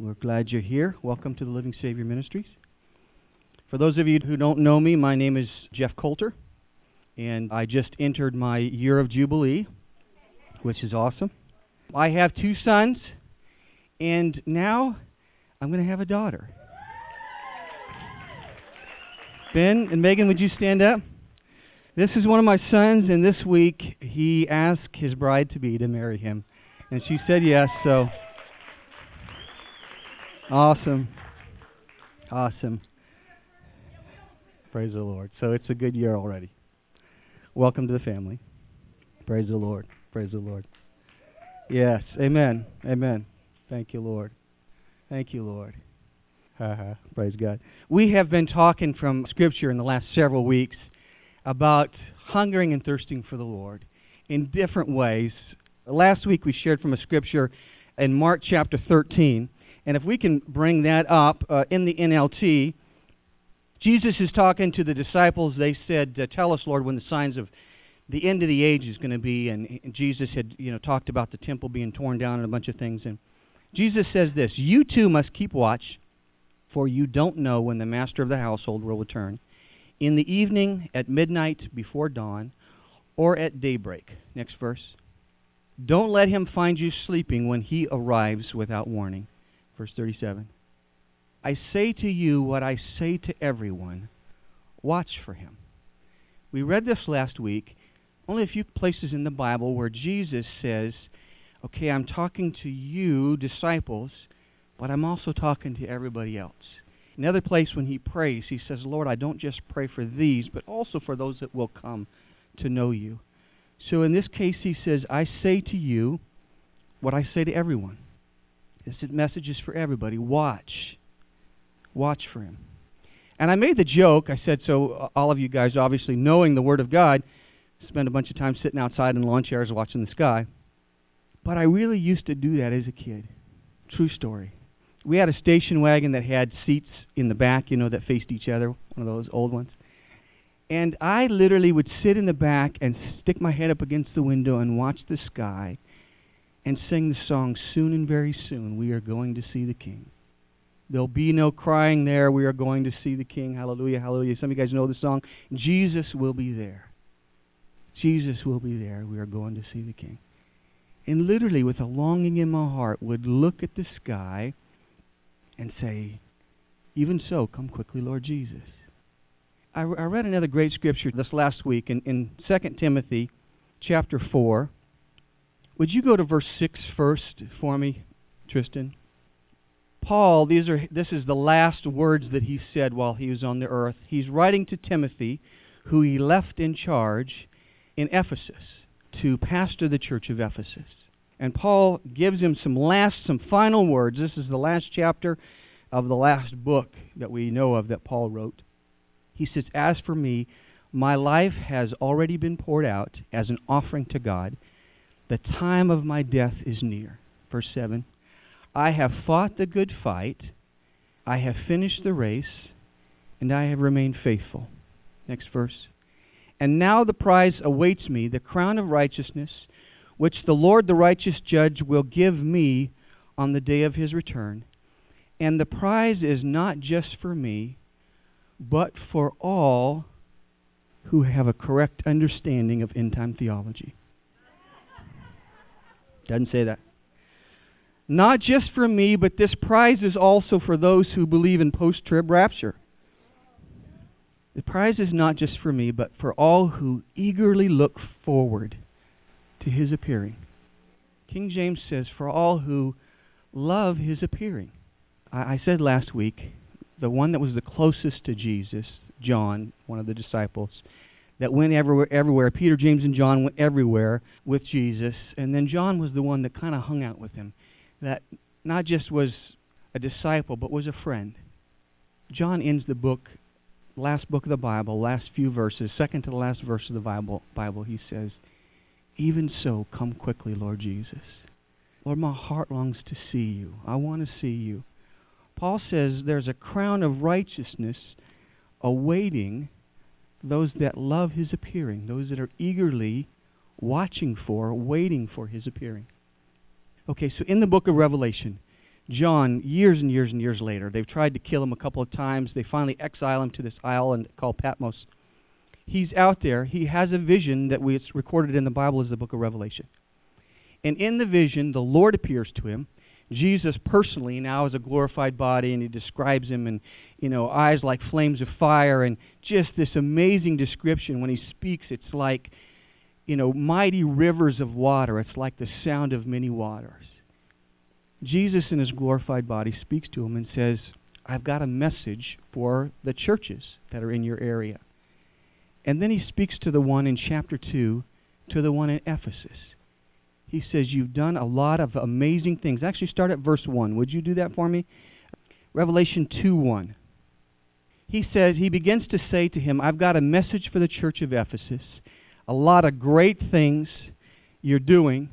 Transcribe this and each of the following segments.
We're glad you're here. Welcome to the Living Savior Ministries. For those of you who don't know me, my name is Jeff Coulter, and I just entered my year of Jubilee, which is awesome. I have 2 sons, and now I'm going to have a daughter. Ben and Megan, would you stand up? This is one of my sons, and this week he asked his bride-to-be to marry him, and she said yes, so awesome. Praise the Lord. So it's a good year already. Welcome to the family. Praise the Lord. Praise the Lord. Yes. Amen. Amen. Thank you, Lord. Thank you, Lord. Praise God. We have been talking from Scripture in the last several weeks about hungering and thirsting for the Lord in different ways. Last week we shared from a Scripture in Mark chapter 13. And if we can bring that up in the NLT, Jesus is talking to the disciples. They said, tell us, Lord, when the signs of the end of the age is going to be. And Jesus had talked about the temple being torn down and a bunch of things. And Jesus says this, you too must keep watch, for you don't know when the master of the household will return, in the evening, at midnight, before dawn, or at daybreak. Next verse. Don't let him find you sleeping when he arrives without warning. Verse 37. I say to you what I say to everyone, watch for him. We read this last week, only a few places in the Bible where Jesus says, okay, I'm talking to you, disciples, but I'm also talking to everybody else. Another place when he prays, he says, Lord, I don't just pray for these, but also for those that will come to know you. So in this case, he says, I say to you what I say to everyone. This message is for everybody. Watch. Watch for him. And I made the joke, I said, so all of you guys obviously knowing the Word of God, spend a bunch of time sitting outside in lawn chairs watching the sky. But I really used to do that as a kid. True story. We had a station wagon that had seats in the back, that faced each other, one of those old ones. And I literally would sit in the back and stick my head up against the window and watch the sky and sing the song, soon and very soon, we are going to see the King. There'll be no crying there, we are going to see the King, hallelujah, hallelujah. Some of you guys know the song, Jesus will be there. Jesus will be there, we are going to see the King. And literally, with a longing in my heart, would look at the sky and say, even so, come quickly, Lord Jesus. I read another great scripture this last week in 2 Timothy chapter 4. Would you go to verse 6 first for me, Tristan? Paul, this is the last words that he said while he was on the earth. He's writing to Timothy, who he left in charge in Ephesus to pastor the church of Ephesus. And Paul gives him some final words. This is the last chapter of the last book that we know of that Paul wrote. He says, as for me, my life has already been poured out as an offering to God. The time of my death is near. Verse 7. I have fought the good fight. I have finished the race, and I have remained faithful. Next verse. And now the prize awaits me, the crown of righteousness, which the Lord, the righteous judge, will give me on the day of his return. And the prize is not just for me, but for all who have a correct understanding of end-time theology. Doesn't say that. Not just for me, but this prize is also for those who believe in post-trib rapture. The prize is not just for me, but for all who eagerly look forward to his appearing. King James says, for all who love his appearing. I said last week, the one that was the closest to Jesus, John, one of the disciples, that went everywhere. Peter, James, and John went everywhere with Jesus. And then John was the one that kind of hung out with him. That not just was a disciple, but was a friend. John ends the book, last book of the Bible, last few verses, second to the last verse of the Bible, he says, even so, come quickly, Lord Jesus. Lord, my heart longs to see you. I want to see you. Paul says there's a crown of righteousness awaiting those that love his appearing, those that are eagerly watching for, waiting for his appearing. Okay, so in the book of Revelation, John, years and years and years later, they've tried to kill him a couple of times. They finally exile him to this island called Patmos. He's out there. He has a vision that it's recorded in the Bible as the book of Revelation. And in the vision, the Lord appears to him. Jesus personally now has a glorified body, and he describes him in, eyes like flames of fire, and just this amazing description. When he speaks, it's like, mighty rivers of water. It's like the sound of many waters. Jesus in his glorified body speaks to him and says, I've got a message for the churches that are in your area. And then he speaks to the one in chapter 2, to the one in Ephesus. He says, you've done a lot of amazing things. Actually, start at verse 1. Would you do that for me? Revelation 2:1. He says, he begins to say to him, I've got a message for the church of Ephesus. A lot of great things you're doing.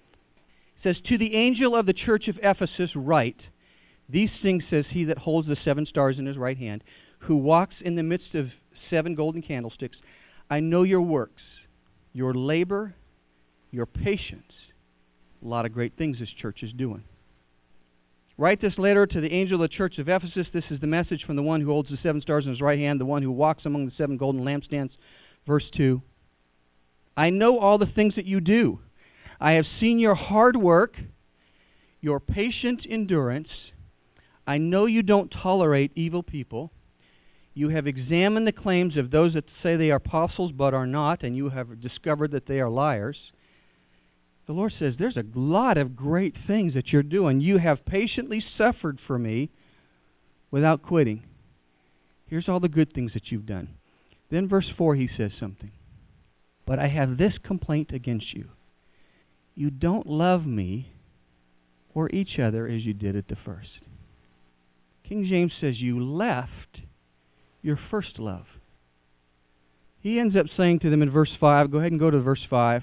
It says, to the angel of the church of Ephesus write, these things says he that holds the 7 stars in his right hand, who walks in the midst of 7 golden candlesticks. I know your works, your labor, your patience. A lot of great things this church is doing. Write this letter to the angel of the church of Ephesus. This is the message from the one who holds the 7 stars in his right hand, the one who walks among the 7 golden lampstands. Verse 2. I know all the things that you do. I have seen your hard work, your patient endurance. I know you don't tolerate evil people. You have examined the claims of those that say they are apostles but are not, and you have discovered that they are liars. The Lord says, there's a lot of great things that you're doing. You have patiently suffered for me without quitting. Here's all the good things that you've done. Then verse 4, he says something. But I have this complaint against you. You don't love me or each other as you did at the first. King James says you left your first love. He ends up saying to them in verse 5, go ahead and go to verse 5.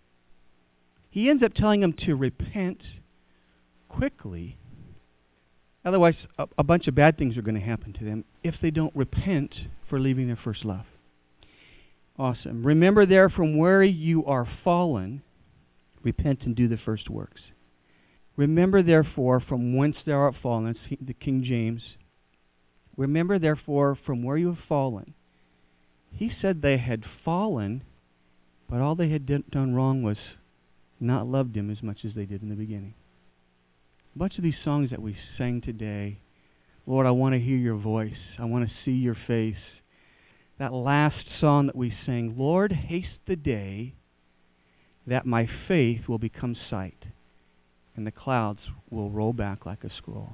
He ends up telling them to repent quickly. Otherwise, a bunch of bad things are going to happen to them if they don't repent for leaving their first love. Awesome. Remember there from where you are fallen, repent and do the first works. Remember therefore from whence thou art fallen. That's the King James. Remember therefore from where you have fallen. He said they had fallen, but all they had done wrong was not loved him as much as they did in the beginning. A bunch of these songs that we sang today, Lord, I want to hear your voice. I want to see your face. That last song that we sang, Lord, haste the day that my faith will become sight, and the clouds will roll back like a scroll.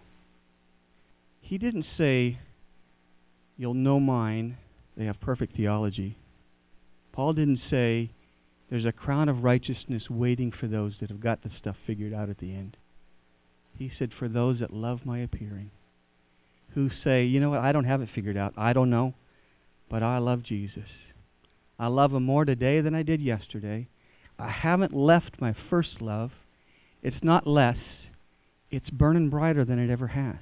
He didn't say, you'll know mine, they have perfect theology. Paul didn't say, there's a crown of righteousness waiting for those that have got the stuff figured out at the end. He said, for those that love my appearing, who say, you know what, I don't have it figured out. I don't know, but I love Jesus. I love him more today than I did yesterday. I haven't left my first love. It's not less. It's burning brighter than it ever has.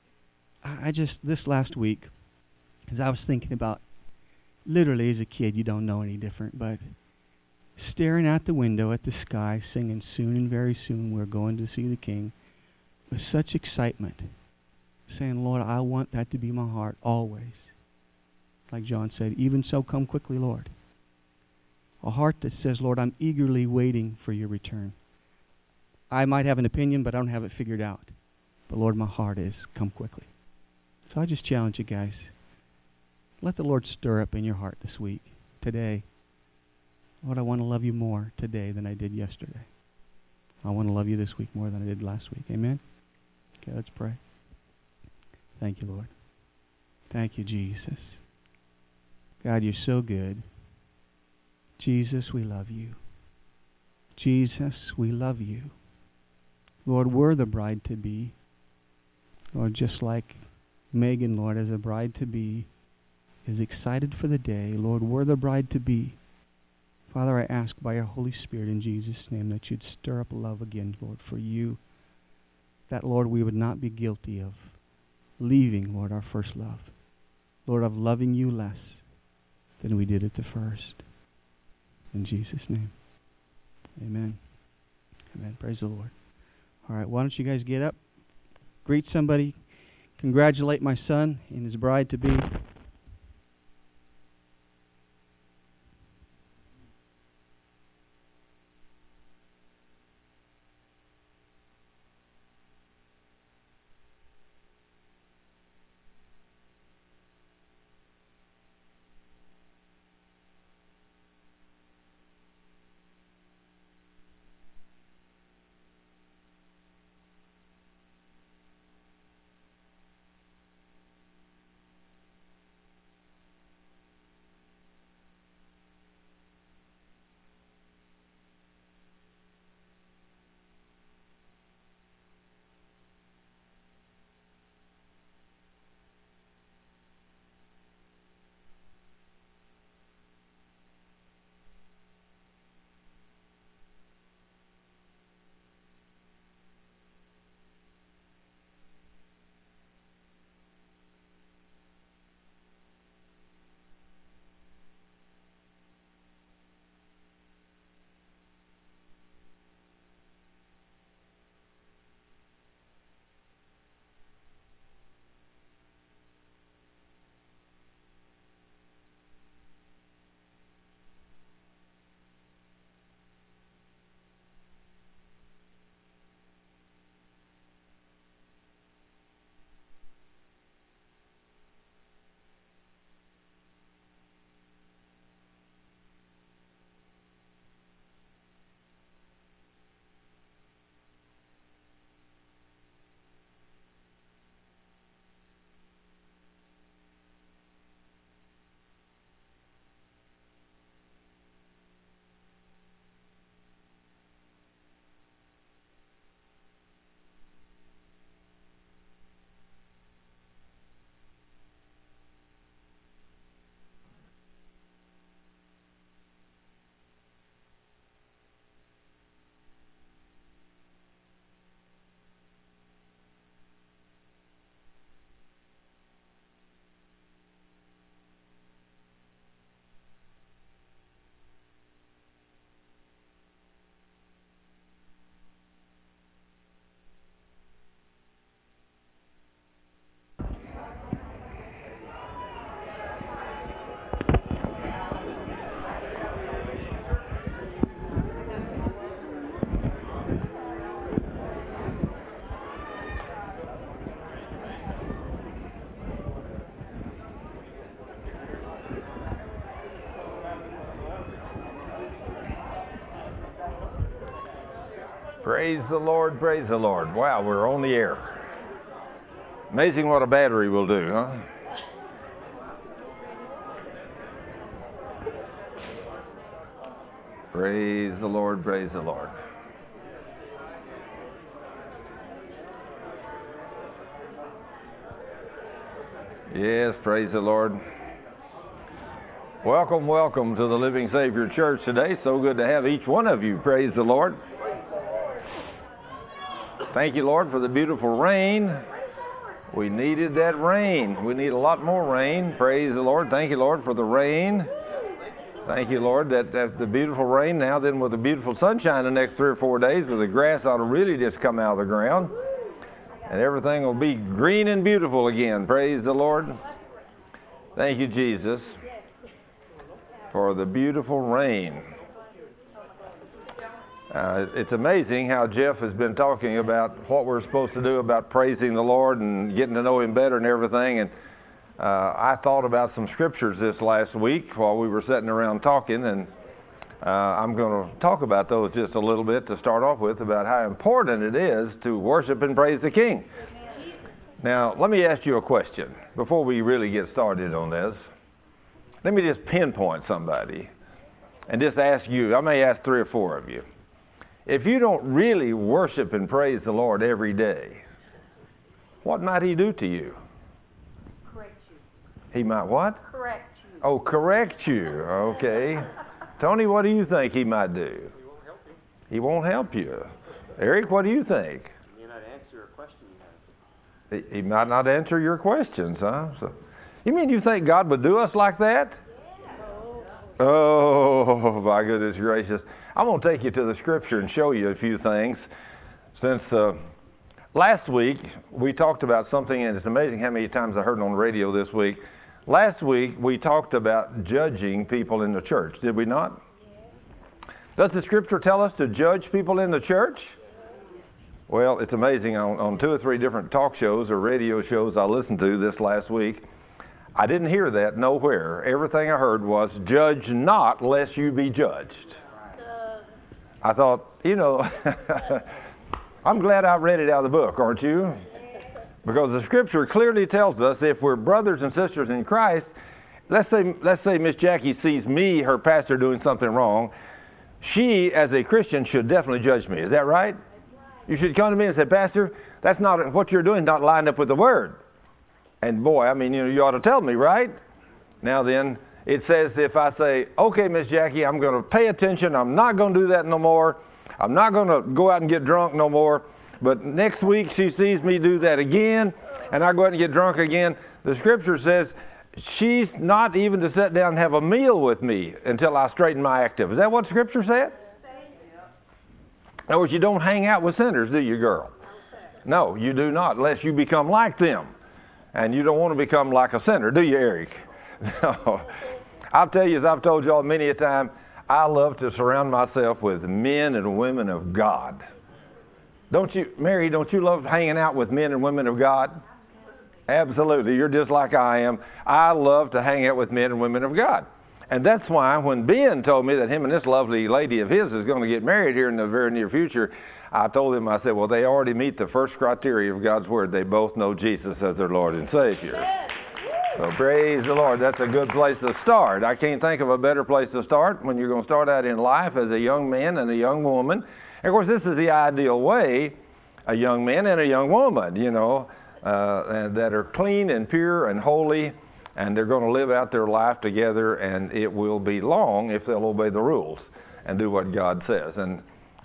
This last week, as I was thinking about, literally as a kid, you don't know any different, but staring out the window at the sky, singing soon and very soon we're going to see the King, with such excitement, saying, Lord, I want that to be my heart always. Like John said, even so come quickly, Lord. A heart that says, Lord, I'm eagerly waiting for your return. I might have an opinion, but I don't have it figured out. But Lord, my heart is, come quickly. So I just challenge you guys. Let the Lord stir up in your heart this week, today. Lord, I want to love you more today than I did yesterday. I want to love you this week more than I did last week. Amen? Okay, let's pray. Thank you, Lord. Thank you, Jesus. God, you're so good. Jesus, we love you. Jesus, we love you. Lord, we're the bride-to-be. Lord, just like Megan, Lord, as a bride-to-be, is excited for the day. Lord, we're the bride-to-be. Father, I ask by your Holy Spirit in Jesus' name that you'd stir up love again, Lord, for you. That, Lord, we would not be guilty of leaving, Lord, our first love. Lord, of loving you less than we did at the first. In Jesus' name. Amen. Amen. Praise the Lord. All right, why don't you guys get up? greet somebody, congratulate my son and his bride-to-be. Praise the Lord, praise the Lord. Wow, we're on the air. Amazing what a battery will do, huh? Praise the Lord, praise the Lord. Yes, praise the Lord. Welcome, welcome to the Living Savior Church today. So good to have each one of you. Praise the Lord. Thank you, Lord, for the beautiful rain. We needed that rain. We need a lot more rain. Praise the Lord. Thank you, Lord, for the rain. Thank you, Lord, that the beautiful rain now, then with the beautiful sunshine the next 3 or 4 days, where the grass ought to really just come out of the ground. And everything will be green and beautiful again. Praise the Lord. Thank you, Jesus, for the beautiful rain. It's amazing how Jeff has been talking about what we're supposed to do about praising the Lord and getting to know Him better and everything. And I thought about some scriptures this last week while we were sitting around talking, and I'm going to talk about those just a little bit to start off with, about how important it is to worship and praise the King. Now, let me ask you a question before we really get started on this. Let me just pinpoint somebody and just ask you. I may ask 3 or 4 of you. If you don't really worship and praise the Lord every day, what might He do to you? Correct you. He might what? Correct you. Oh, correct you. Okay. Tony, what do you think He might do? He won't help you. He won't help you. Eric, what do you think? He may not answer a question you have. He might not answer your questions, huh? So, you mean you think God would do us like that? Yeah. Oh, my goodness gracious. I'm going to take you to the scripture and show you a few things, since Last week, we talked about something, and it's amazing how many times I heard it on the radio this week. Last week, we talked about judging people in the church, did we not? Does the Scripture tell us to judge people in the church? Well, it's amazing. On 2 or 3 different talk shows or radio shows I listened to this last week, I didn't hear that nowhere. Everything I heard was, judge not lest you be judged. I thought, I'm glad I read it out of the book, aren't you? Because the Scripture clearly tells us if we're brothers and sisters in Christ, let's say Miss Jackie sees me, her pastor, doing something wrong. She, as a Christian, should definitely judge me. Is that right? You should come to me and say, Pastor, that's not what you're doing, not lined up with the Word. And boy, you ought to tell me, right? Now then, it says if I say, okay, Miss Jackie, I'm going to pay attention. I'm not going to do that no more. I'm not going to go out and get drunk no more. But next week she sees me do that again, and I go out and get drunk again. The Scripture says she's not even to sit down and have a meal with me until I straighten my act up. Is that what Scripture said? In other words, you don't hang out with sinners, do you, girl? No, you do not, unless you become like them. And you don't want to become like a sinner, do you, Eric? No. I'll tell you, as I've told y'all many a time, I love to surround myself with men and women of God. Don't you, Mary, don't you love hanging out with men and women of God? Absolutely. You're just like I am. I love to hang out with men and women of God. And that's why when Ben told me that him and this lovely lady of his is going to get married here in the very near future, I told him, I said, well, they already meet the first criteria of God's Word. They both know Jesus as their Lord and Savior. So praise the Lord. That's a good place to start. I can't think of a better place to start when you're going to start out in life as a young man and a young woman. And of course, this is the ideal way, a young man and a young woman, and that are clean and pure and holy, and they're going to live out their life together, and it will be long if they'll obey the rules and do what God says. And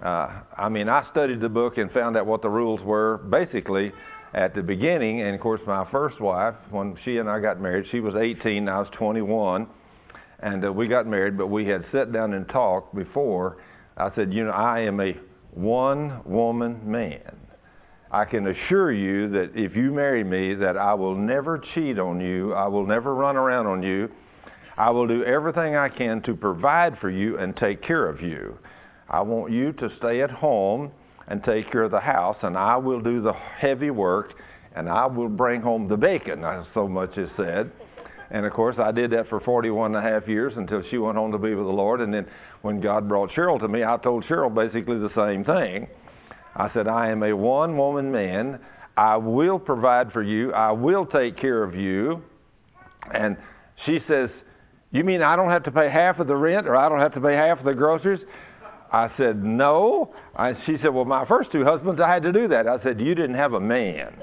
I studied the book and found out what the rules were basically at the beginning. And of course, my first wife, when she and I got married, she was 18 and I was 21, and we got married, but we had sat down and talked before. I said, I am a one-woman man. I can assure you that if you marry me, that I will never cheat on you. I will never run around on you. I will do everything I can to provide for you and take care of you. I want you to stay at home and take care of the house, and I will do the heavy work, and I will bring home the bacon, as so much is said. And of course, I did that for 41 and a half years until she went home to be with the Lord. And then when God brought Cheryl to me, I told Cheryl basically the same thing. I said, I am a one-woman man. I will provide for you. I will take care of you. And she says, you mean I don't have to pay half of the rent, or I don't have to pay half of the groceries? I said, no. She said, well, my first 2 husbands, I had to do that. I said, you didn't have a man.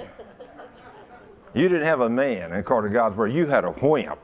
You didn't have a man, according to God's Word. You had a wimp.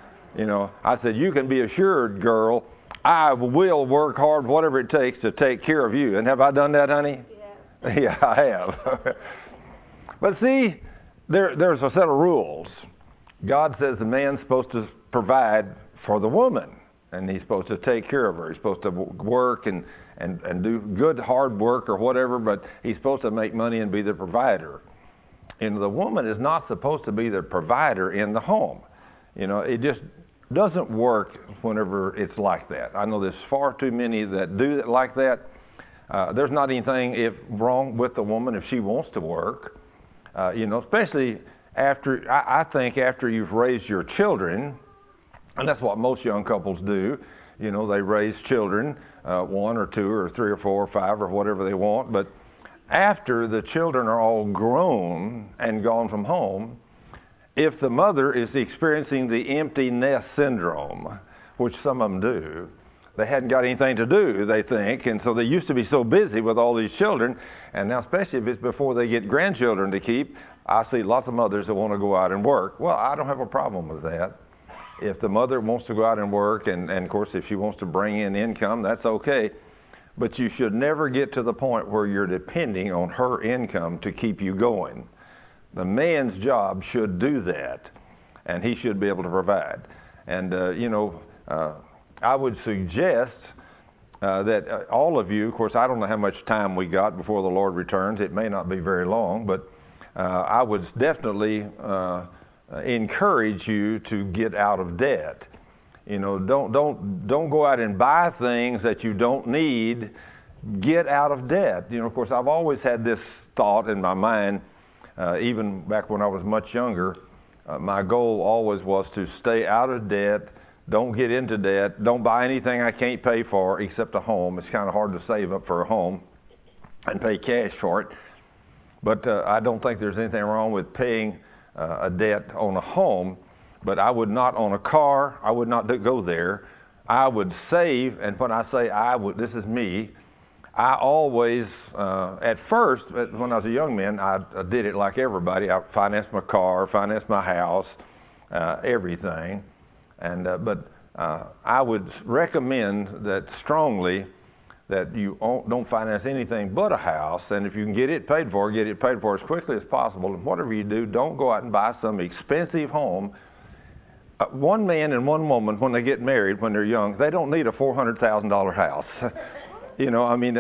I said, you can be assured, girl, I will work hard, whatever it takes, to take care of you. And have I done that, honey? Yeah, yeah, I have. But see, there's a set of rules. God says the man's supposed to provide for the woman, and he's supposed to take care of her. He's supposed to work and do good, hard work or whatever, but he's supposed to make money and be the provider. And the woman is not supposed to be the provider in the home. It just doesn't work whenever it's like that. I know there's far too many that do it like that. There's not anything wrong with the woman if she wants to work. Especially after, I think after you've raised your children, and that's what most young couples do. They raise children, 1 or 2 or 3 or 4 or 5 or whatever they want. But after the children are all grown and gone from home, if the mother is experiencing the empty nest syndrome, which some of them do, they hadn't got anything to do, they think, and so they used to be so busy with all these children, and now especially if it's before they get grandchildren to keep, I see lots of mothers that want to go out and work. Well, I don't have a problem with that. If the mother wants to go out and work, and of course if she wants to bring in income, that's okay. But you should never get to the point where you're depending on her income to keep you going. The man's job should do that, and he should be able to provide. And, I would suggest that all of you, of course, I don't know how much time we got before the Lord returns. It may not be very long, but I would definitely encourage you to get out of debt. You know, don't go out and buy things that you don't need. Get out of debt. You know, of course, I've always had this thought in my mind, even back when I was much younger. My goal always was to stay out of debt. Don't get into debt. Don't buy anything I can't pay for except a home. It's kind of hard to save up for a home and pay cash for it. But I don't think there's anything wrong with paying a debt on a home. But I would not on a car. I would not go there. I would save. And when I say I would, this is me. I always, at first, when I was a young man, I did it like everybody. I financed my car, financed my house, everything. And but I would recommend that strongly that you don't finance anything but a house. And if you can get it paid for as quickly as possible. And whatever you do, don't go out and buy some expensive home. One man and one woman, when they get married, when they're young, they don't need a $400,000 house. You know, I mean,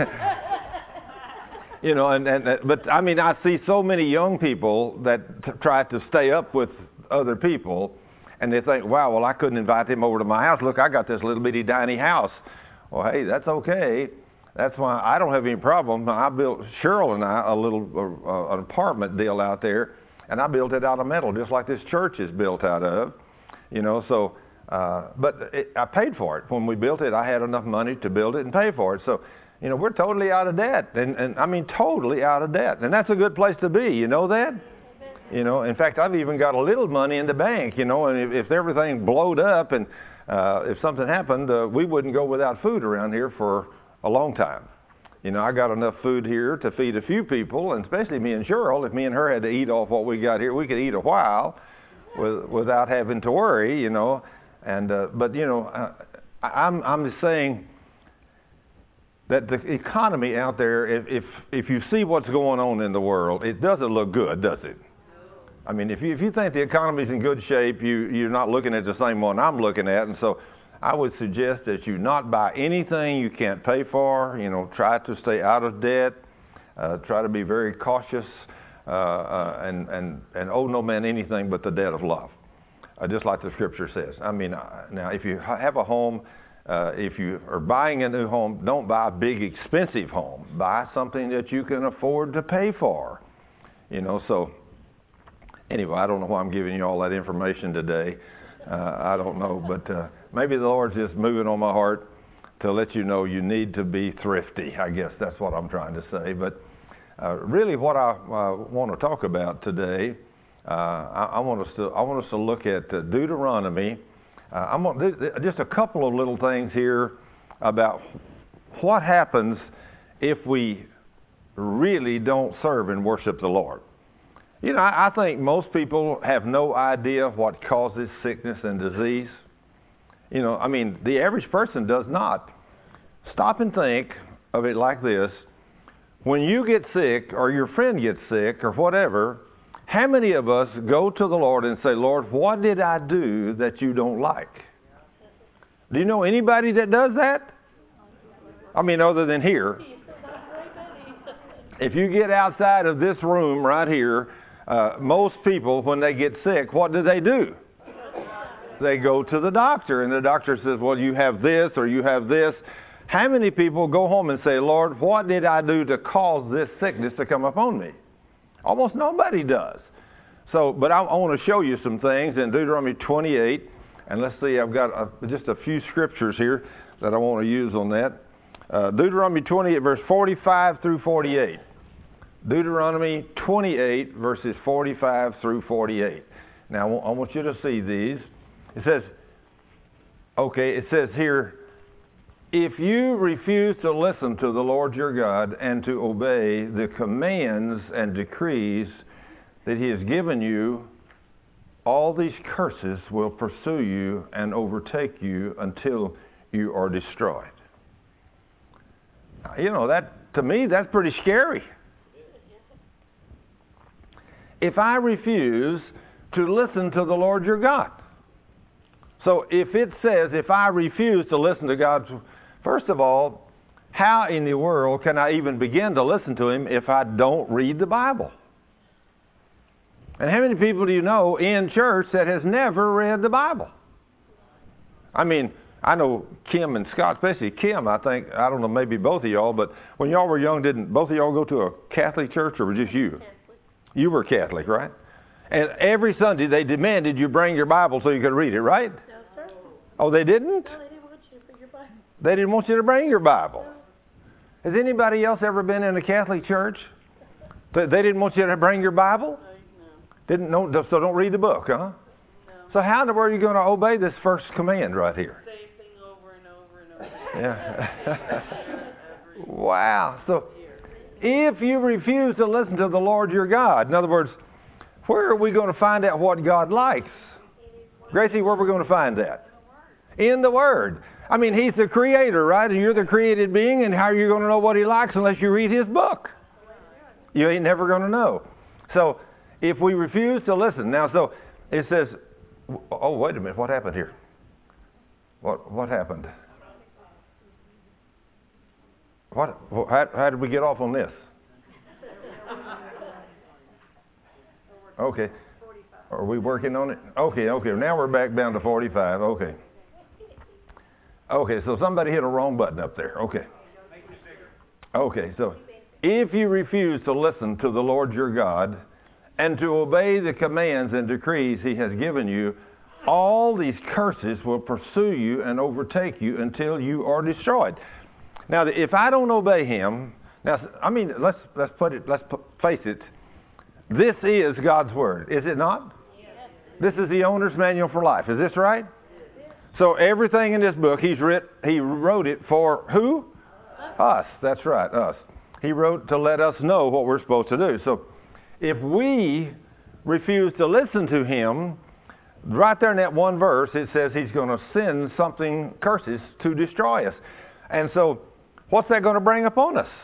you know, but I mean, I see so many young people that try to stay up with other people, and they think, wow, well, I couldn't invite them over to my house. Look, I got this little bitty tiny house. Well, hey, that's okay. That's why I don't have any problem. I built, Cheryl and I, a little an apartment deal out there, and I built it out of metal, just like this church is built out of, you know, so. But I paid for it. When we built it, I had enough money to build it and pay for it. So, you know, we're totally out of debt. And I mean, totally out of debt. And that's a good place to be. You know that? You know, in fact, I've even got a little money in the bank, you know, and if everything blowed up and if something happened, we wouldn't go without food around here for a long time. You know, I got enough food here to feed a few people, and especially me and Cheryl. If me and her had to eat off what we got here, we could eat a while without having to worry, you know. And but you know, I'm just saying that the economy out there, if you see what's going on in the world, it doesn't look good, does it? I mean, if you think the economy's in good shape, you're not looking at the same one I'm looking at, and so I would suggest that you not buy anything you can't pay for. You know, try to stay out of debt. Try to be very cautious, and owe no man anything but the debt of love. Just like the scripture says. I mean, now if you have a home, if you are buying a new home, don't buy a big expensive home. Buy something that you can afford to pay for. You know, so anyway, I don't know why I'm giving you all that information today. I don't know, but maybe the Lord's just moving on my heart to let you know you need to be thrifty. I guess that's what I'm trying to say. But really what I want to talk about today, I want us to look at Deuteronomy. I'm going to do just a couple of little things here about what happens if we really don't serve and worship the Lord. You know, I think most people have no idea what causes sickness and disease. You know, I mean, the average person does not. Stop and think of it like this. When you get sick or your friend gets sick or whatever, how many of us go to the Lord and say, Lord, what did I do that you don't like? Do you know anybody that does that? I mean, other than here. If you get outside of this room right here, most people, when they get sick, what do? They go to the doctor, and the doctor says, well, you have this or you have this. How many people go home and say, Lord, what did I do to cause this sickness to come upon me? Almost nobody does. So, but I want to show you some things in Deuteronomy 28, and let's see, I've got just a few scriptures here that I want to use on that. Deuteronomy 28, verse 45 through 48. Deuteronomy 28, verses 45 through 48. Now, I want you to see these. It says here, if you refuse to listen to the Lord your God and to obey the commands and decrees that he has given you, all these curses will pursue you and overtake you until you are destroyed. You know, that to me, that's pretty scary. If I refuse to listen to the Lord your God. So if it says, if I refuse to listen to God's, First of all, how in the world can I even begin to listen to him if I don't read the Bible? And how many people do you know in church that has never read the Bible? I mean, I know Kim and Scott, especially Kim, I think, I don't know, maybe both of y'all, but when y'all were young, didn't both of y'all go to a Catholic church, or was just you? Catholic. You were Catholic, right? And every Sunday they demanded you bring your Bible so you could read it, right? No, sir. Oh, they didn't? No, they didn't want you to bring your Bible. They didn't want you to bring your Bible. Has anybody else ever been in a Catholic church? They didn't want you to bring your Bible? Didn't know, so don't read the book, huh? No. So how in the world are you going to obey this first command right here? Same thing over and over and over. Yeah. Wow. So if you refuse to listen to the Lord your God, in other words, where are we going to find out what God likes? Gracie, where are we going to find that? In the Word. I mean, He's the Creator, right? And you're the created being, and how are you going to know what He likes unless you read His book? You ain't never going to know. So if we refuse to listen, now so it says, oh, wait a minute, what happened here? What happened? How did we get off on this? Okay. Are we working on it? Okay. Now we're back down to 45. Okay. Okay, so somebody hit a wrong button up there. Okay. Okay, so if you refuse to listen to the Lord your God and to obey the commands and decrees He has given you, all these curses will pursue you and overtake you until you are destroyed. Now, if I don't obey Him, now I mean, let's face it. This is God's Word, is it not? Yes. This is the owner's manual for life. Is this right? Yes. So everything in this book, He wrote it for who? Us. That's right, us. He wrote to let us know what we're supposed to do. So if we refuse to listen to Him, right there in that one verse, it says He's going to send something, curses, to destroy us. And so what's that going to bring upon us?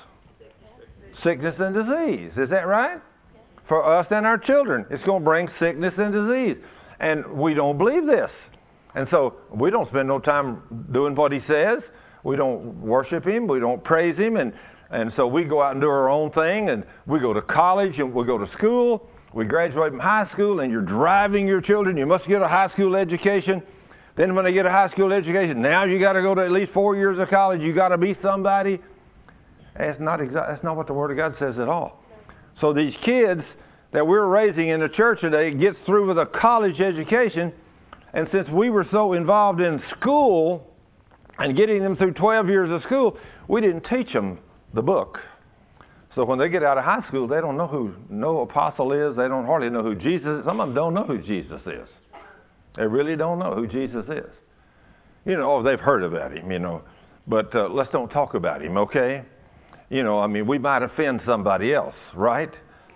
Sickness and disease. Is that right? For us and our children, it's going to bring sickness and disease. And we don't believe this. And so we don't spend no time doing what He says. We don't worship Him. We don't praise Him. And so we go out and do our own thing. And we go to college and we go to school. We graduate from high school and you're driving your children. You must get a high school education. Then when they get a high school education, now you got to go to at least 4 years of college. You got to be somebody. That's not what the Word of God says at all. So these kids that we're raising in the church today gets through with a college education, and since we were so involved in school and getting them through 12 years of school, we didn't teach them the book. So when they get out of high school, they don't know who no apostle is. They don't hardly know who Jesus is. Some of them don't know who Jesus is. They really don't know who Jesus is. You know, they've heard about Him, you know, but let's don't talk about Him, okay? You know, I mean, we might offend somebody else, right?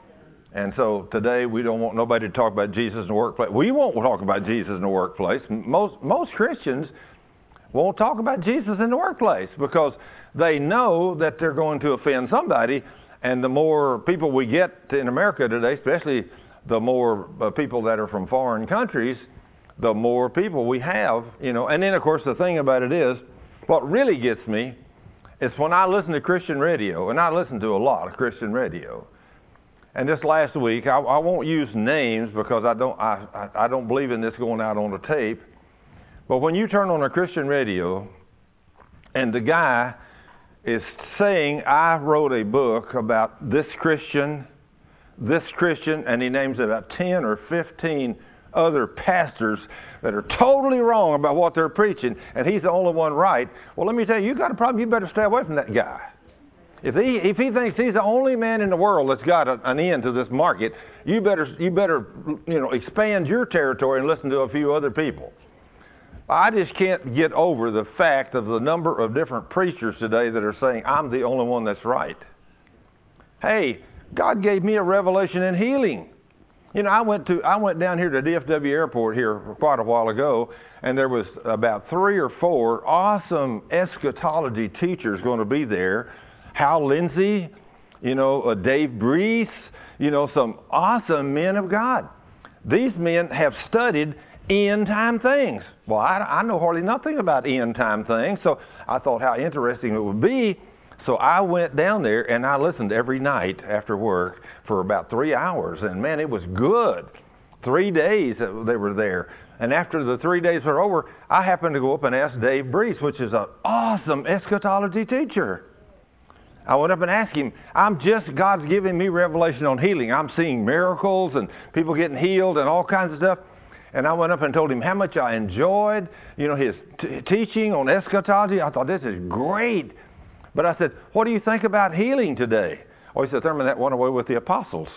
And so today we don't want nobody to talk about Jesus in the workplace. We won't talk about Jesus in the workplace. Most Christians won't talk about Jesus in the workplace because they know that they're going to offend somebody. And the more people we get in America today, especially the more people that are from foreign countries, the more people we have, you know. And then, of course, the thing about it is, what really gets me is when I listen to Christian radio, and I listen to a lot of Christian radio. And this last week, I won't use names because I don't believe in this going out on the tape. But when you turn on a Christian radio, and the guy is saying, I wrote a book about this Christian, and he names about 10 or 15 other pastors that are totally wrong about what they're preaching, and he's the only one right. Well, let me tell you, you got a problem. You better stay away from that guy. If he thinks he's the only man in the world that's got an end to this market, you better expand your territory and listen to a few other people. I just can't get over the fact of the number of different preachers today that are saying, I'm the only one that's right. Hey, God gave me a revelation in healing. You know, I went down here to DFW Airport here quite a while ago, and there was about 3 or 4 awesome eschatology teachers going to be there. Hal Lindsey, you know, Dave Brees, you know, some awesome men of God. These men have studied end time things. Well, I know hardly nothing about end time things, so I thought how interesting it would be. So I went down there and I listened every night after work for about 3 hours, and man, it was good. 3 days that they were there. And after the 3 days were over, I happened to go up and ask Dave Brees, which is an awesome eschatology teacher. I went up and asked him, God's giving me revelation on healing. I'm seeing miracles and people getting healed and all kinds of stuff. And I went up and told him how much I enjoyed, his teaching on eschatology. I thought, this is great. But I said, what do you think about healing today? Oh, he said, Thurman, that went away with the apostles.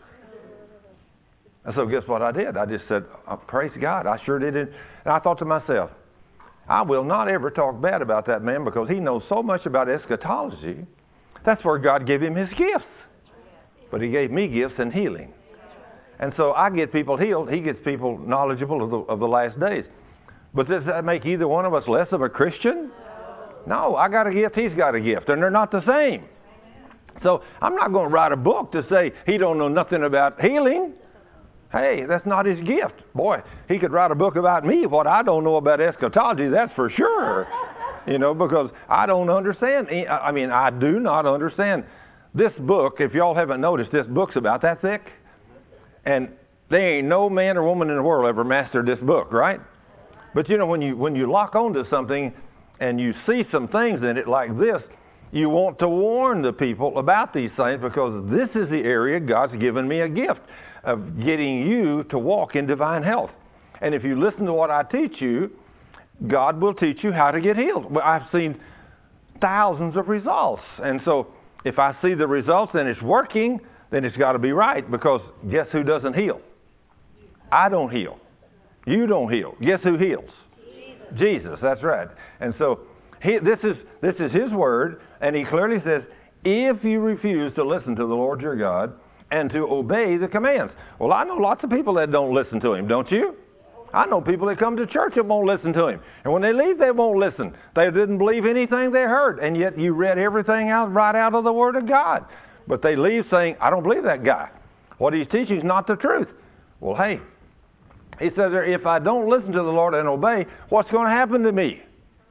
And so guess what I did? I just said, praise God. I sure did it. And I thought to myself, I will not ever talk bad about that man because he knows so much about eschatology. That's where God gave him his gifts. But he gave me gifts in healing. And so I get people healed. He gets people knowledgeable of the last days. But does that make either one of us less of a Christian? No, I got a gift, he's got a gift, and they're not the same. So I'm not going to write a book to say he don't know nothing about healing. Hey, that's not his gift. Boy, he could write a book about me, what I don't know about eschatology, that's for sure. Because I don't understand. I do not understand. This book, if y'all haven't noticed, this book's about that thick. And there ain't no man or woman in the world ever mastered this book, right? But when you lock onto something and you see some things in it like this, you want to warn the people about these things because this is the area God's given me a gift of getting you to walk in divine health. And if you listen to what I teach you, God will teach you how to get healed. I've seen thousands of results. And so if I see the results and it's working, then it's got to be right, because guess who doesn't heal? I don't heal. You don't heal. Guess who heals? Jesus, that's right. And so this is his word, and he clearly says, if you refuse to listen to the Lord your God and to obey the commands. Well, I know lots of people that don't listen to him, don't you? I know people that come to church that won't listen to him. And when they leave, they won't listen. They didn't believe anything they heard, and yet you read everything right out of the Word of God. But they leave saying, I don't believe that guy. What he's teaching is not the truth. Well, hey, he says there, if I don't listen to the Lord and obey, what's going to happen to me?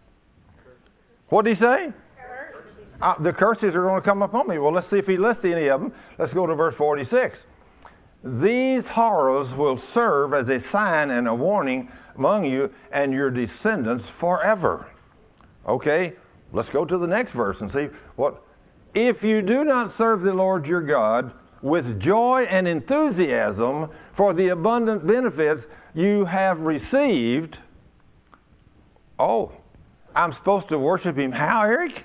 What did he say? The curses are going to come upon me. Well, let's see if he lists any of them. Let's go to verse 46. These horrors will serve as a sign and a warning among you and your descendants forever. Okay, let's go to the next verse and see what. If you do not serve the Lord your God with joy and enthusiasm for the abundant benefits you have received. Oh, I'm supposed to worship him how, Eric?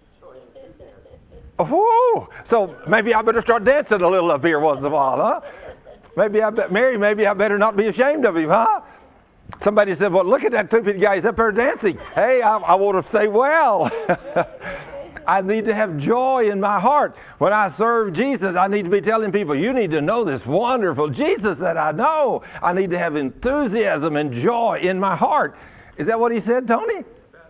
Oh, so maybe I better start dancing a little up here once in a while, huh? Mary, maybe I better not be ashamed of him, huh? Somebody said, well, look at that stupid guy, he's up there dancing. Hey, I want to say, well, I need to have joy in my heart. When I serve Jesus, I need to be telling people, you need to know this wonderful Jesus that I know. I need to have enthusiasm and joy in my heart. Is that what he said, Tony?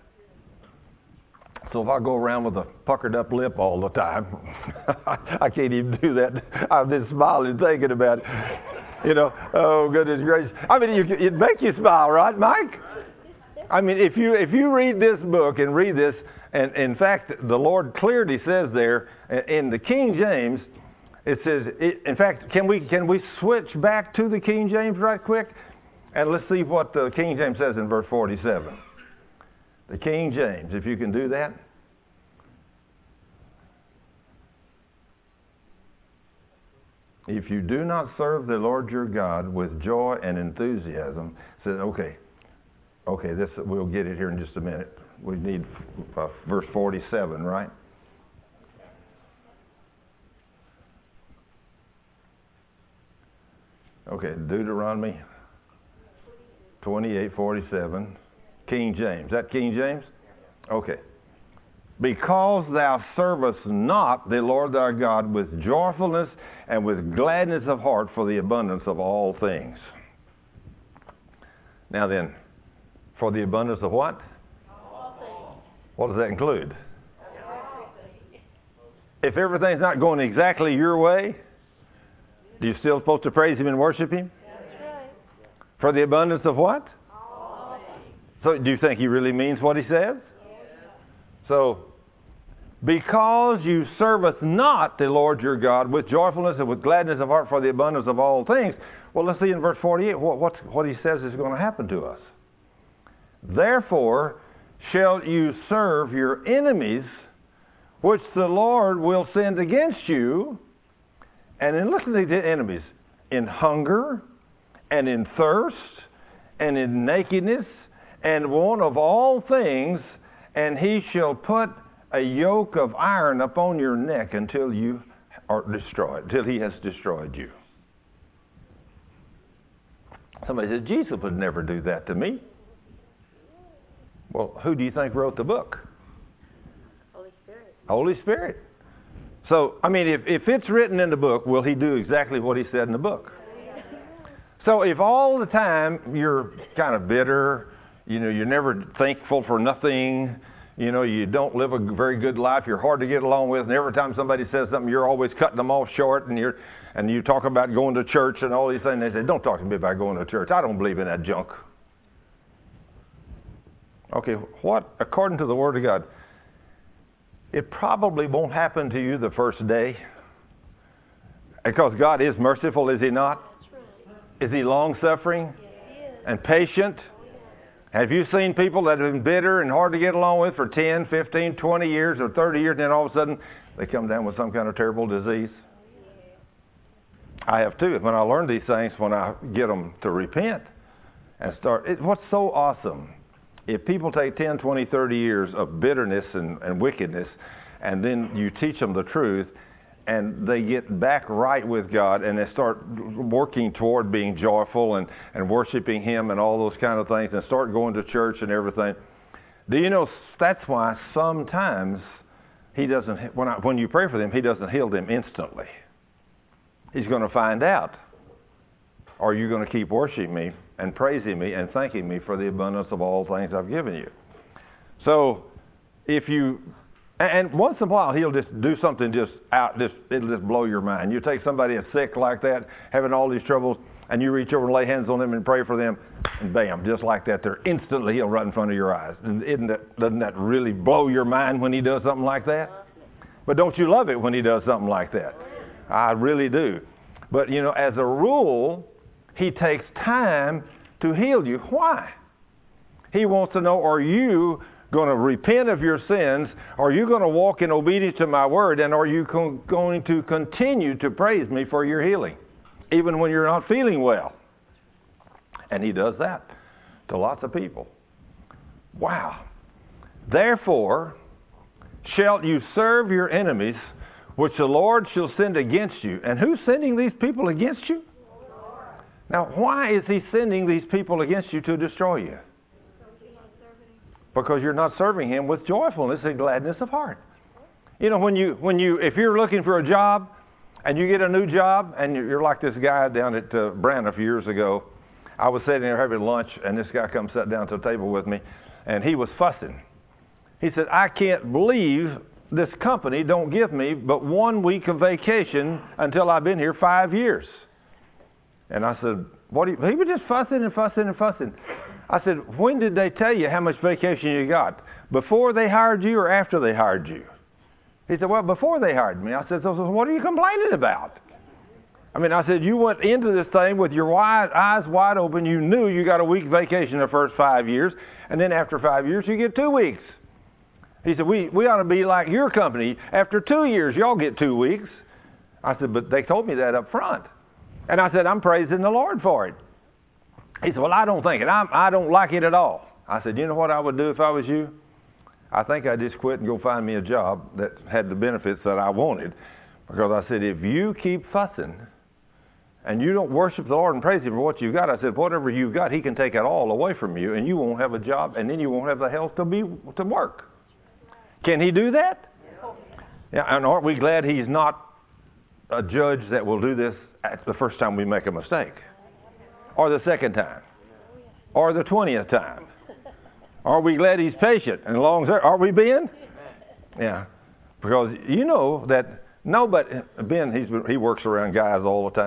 So if I go around with a puckered up lip all the time, I can't even do that. I'm just smiling thinking about it. Oh goodness gracious. I mean, it'd make you smile, right, Mike? I mean, if you read this book and read this, and in fact, the Lord clearly says there in the King James, it says, in fact, can we switch back to the King James right quick? And let's see what the King James says in verse 47. The King James, if you can do that. If you do not serve the Lord your God with joy and enthusiasm, says, okay, this we'll get it here in just a minute. We need verse 47, right? Okay, Deuteronomy 28:47, King James. Is that King James? Okay. Because thou servest not the Lord thy God with joyfulness and with gladness of heart for the abundance of all things. Now then, for the abundance of what? All things. What does that include? If everything's not going exactly your way, do you still supposed to praise him and worship him? That's right. For the abundance of what? So do you think he really means what he says? So, because you serveth not the Lord your God with joyfulness and with gladness of heart for the abundance of all things. Well, let's see in verse 48 what he says is going to happen to us. Therefore shall you serve your enemies, which the Lord will send against you. And then listen to the enemies. In hunger, and in thirst, and in nakedness, and want of all things, and he shall put a yoke of iron upon your neck until you are destroyed, till he has destroyed you. Somebody said, Jesus would never do that to me. Well, who do you think wrote the book? Holy Spirit. Holy Spirit. So, I mean, if it's written in the book, will he do exactly what he said in the book? So if all the time you're kind of bitter, you're never thankful for nothing, you don't live a very good life, you're hard to get along with, and every time somebody says something, you're always cutting them off short, and you talk about going to church and all these things, they say, don't talk to me about going to church. I don't believe in that junk. Okay, what, according to the Word of God, it probably won't happen to you the first day, because God is merciful, is he not? Is he long-suffering and patient? Have you seen people that have been bitter and hard to get along with for 10, 15, 20 years or 30 years, and then all of a sudden they come down with some kind of terrible disease? I have too. When I learn these things, when I get them to repent and start, what's so awesome, if people take 10, 20, 30 years of bitterness and wickedness, and then you teach them the truth, and they get back right with God, and they start working toward being joyful and worshiping him and all those kind of things, and start going to church and everything. Do you know that's why sometimes he doesn't, when you pray for them, he doesn't heal them instantly. He's going to find out. Are you going to keep worshiping me and praising me and thanking me for the abundance of all things I've given you? So if you, and once in a while he'll just do something it'll just blow your mind. You take somebody that's sick like that, having all these troubles, and you reach over and lay hands on them and pray for them, and bam, just like that, they're instantly healed right in front of your eyes. And doesn't that really blow your mind when he does something like that? But don't you love it when he does something like that? I really do. But as a rule, he takes time to heal you. Why? He wants to know, are you going to repent of your sins? Are you going to walk in obedience to my word? And are you going to continue to praise me for your healing, even when you're not feeling well? And he does that to lots of people. Wow. Therefore, shalt you serve your enemies, which the Lord shall send against you. And who's sending these people against you? Now, why is he sending these people against you to destroy you? Because you're not serving him with joyfulness and gladness of heart. If you're looking for a job and you get a new job, and you're like this guy down at Brand a few years ago. I was sitting there having lunch, and this guy comes sat down to the table with me, and he was fussing. He said, I can't believe this company don't give me but 1 week of vacation until I've been here 5 years. And I said, he was just fussing and fussing and fussing. I said, when did they tell you how much vacation you got? Before they hired you or after they hired you? He said, well, before they hired me. I said, so what are you complaining about? I said, you went into this thing with your eyes wide open. You knew you got a week vacation the first 5 years. And then after 5 years, you get 2 weeks. He said, we ought to be like your company. After 2 years, y'all get 2 weeks. I said, but they told me that up front. And I said, I'm praising the Lord for it. He said, well, I don't think it. I don't like it at all. I said, you know what I would do if I was you? I think I'd just quit and go find me a job that had the benefits that I wanted. Because I said, if you keep fussing and you don't worship the Lord and praise him for what you've got, I said, whatever you've got, he can take it all away from you, and you won't have a job, and then you won't have the health to work. Can he do that? Yeah, and aren't we glad he's not a judge that will do this at the first time we make a mistake, or the second time, or the 20th time? Are we glad he's patient and long? Are we, Ben? Yeah, because you know that nobody. Ben, he works around guys all the time.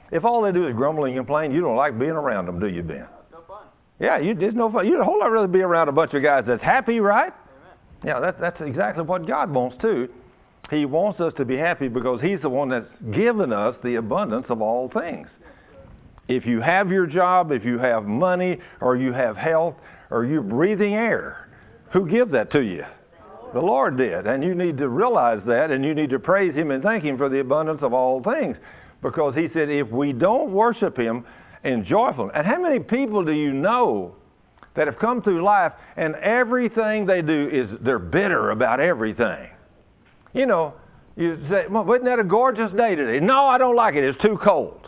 If all they do is grumble and complain, you don't like being around them, do you, Ben? It's no fun. Yeah, it's no fun. You'd a whole lot rather be around a bunch of guys that's happy, right? Amen. Yeah, that's exactly what God wants too. He wants us to be happy because He's the one that's given us the abundance of all things. If you have your job, if you have money, or you have health, or you're breathing air, who gives that to you? The Lord did. And you need to realize that, and you need to praise Him and thank Him for the abundance of all things. Because He said, if we don't worship Him in joyfulness, and how many people do you know that have come through life and everything they do is they're bitter about everything? You know, you say, well, wasn't that a gorgeous day today? No, I don't like it. It's too cold.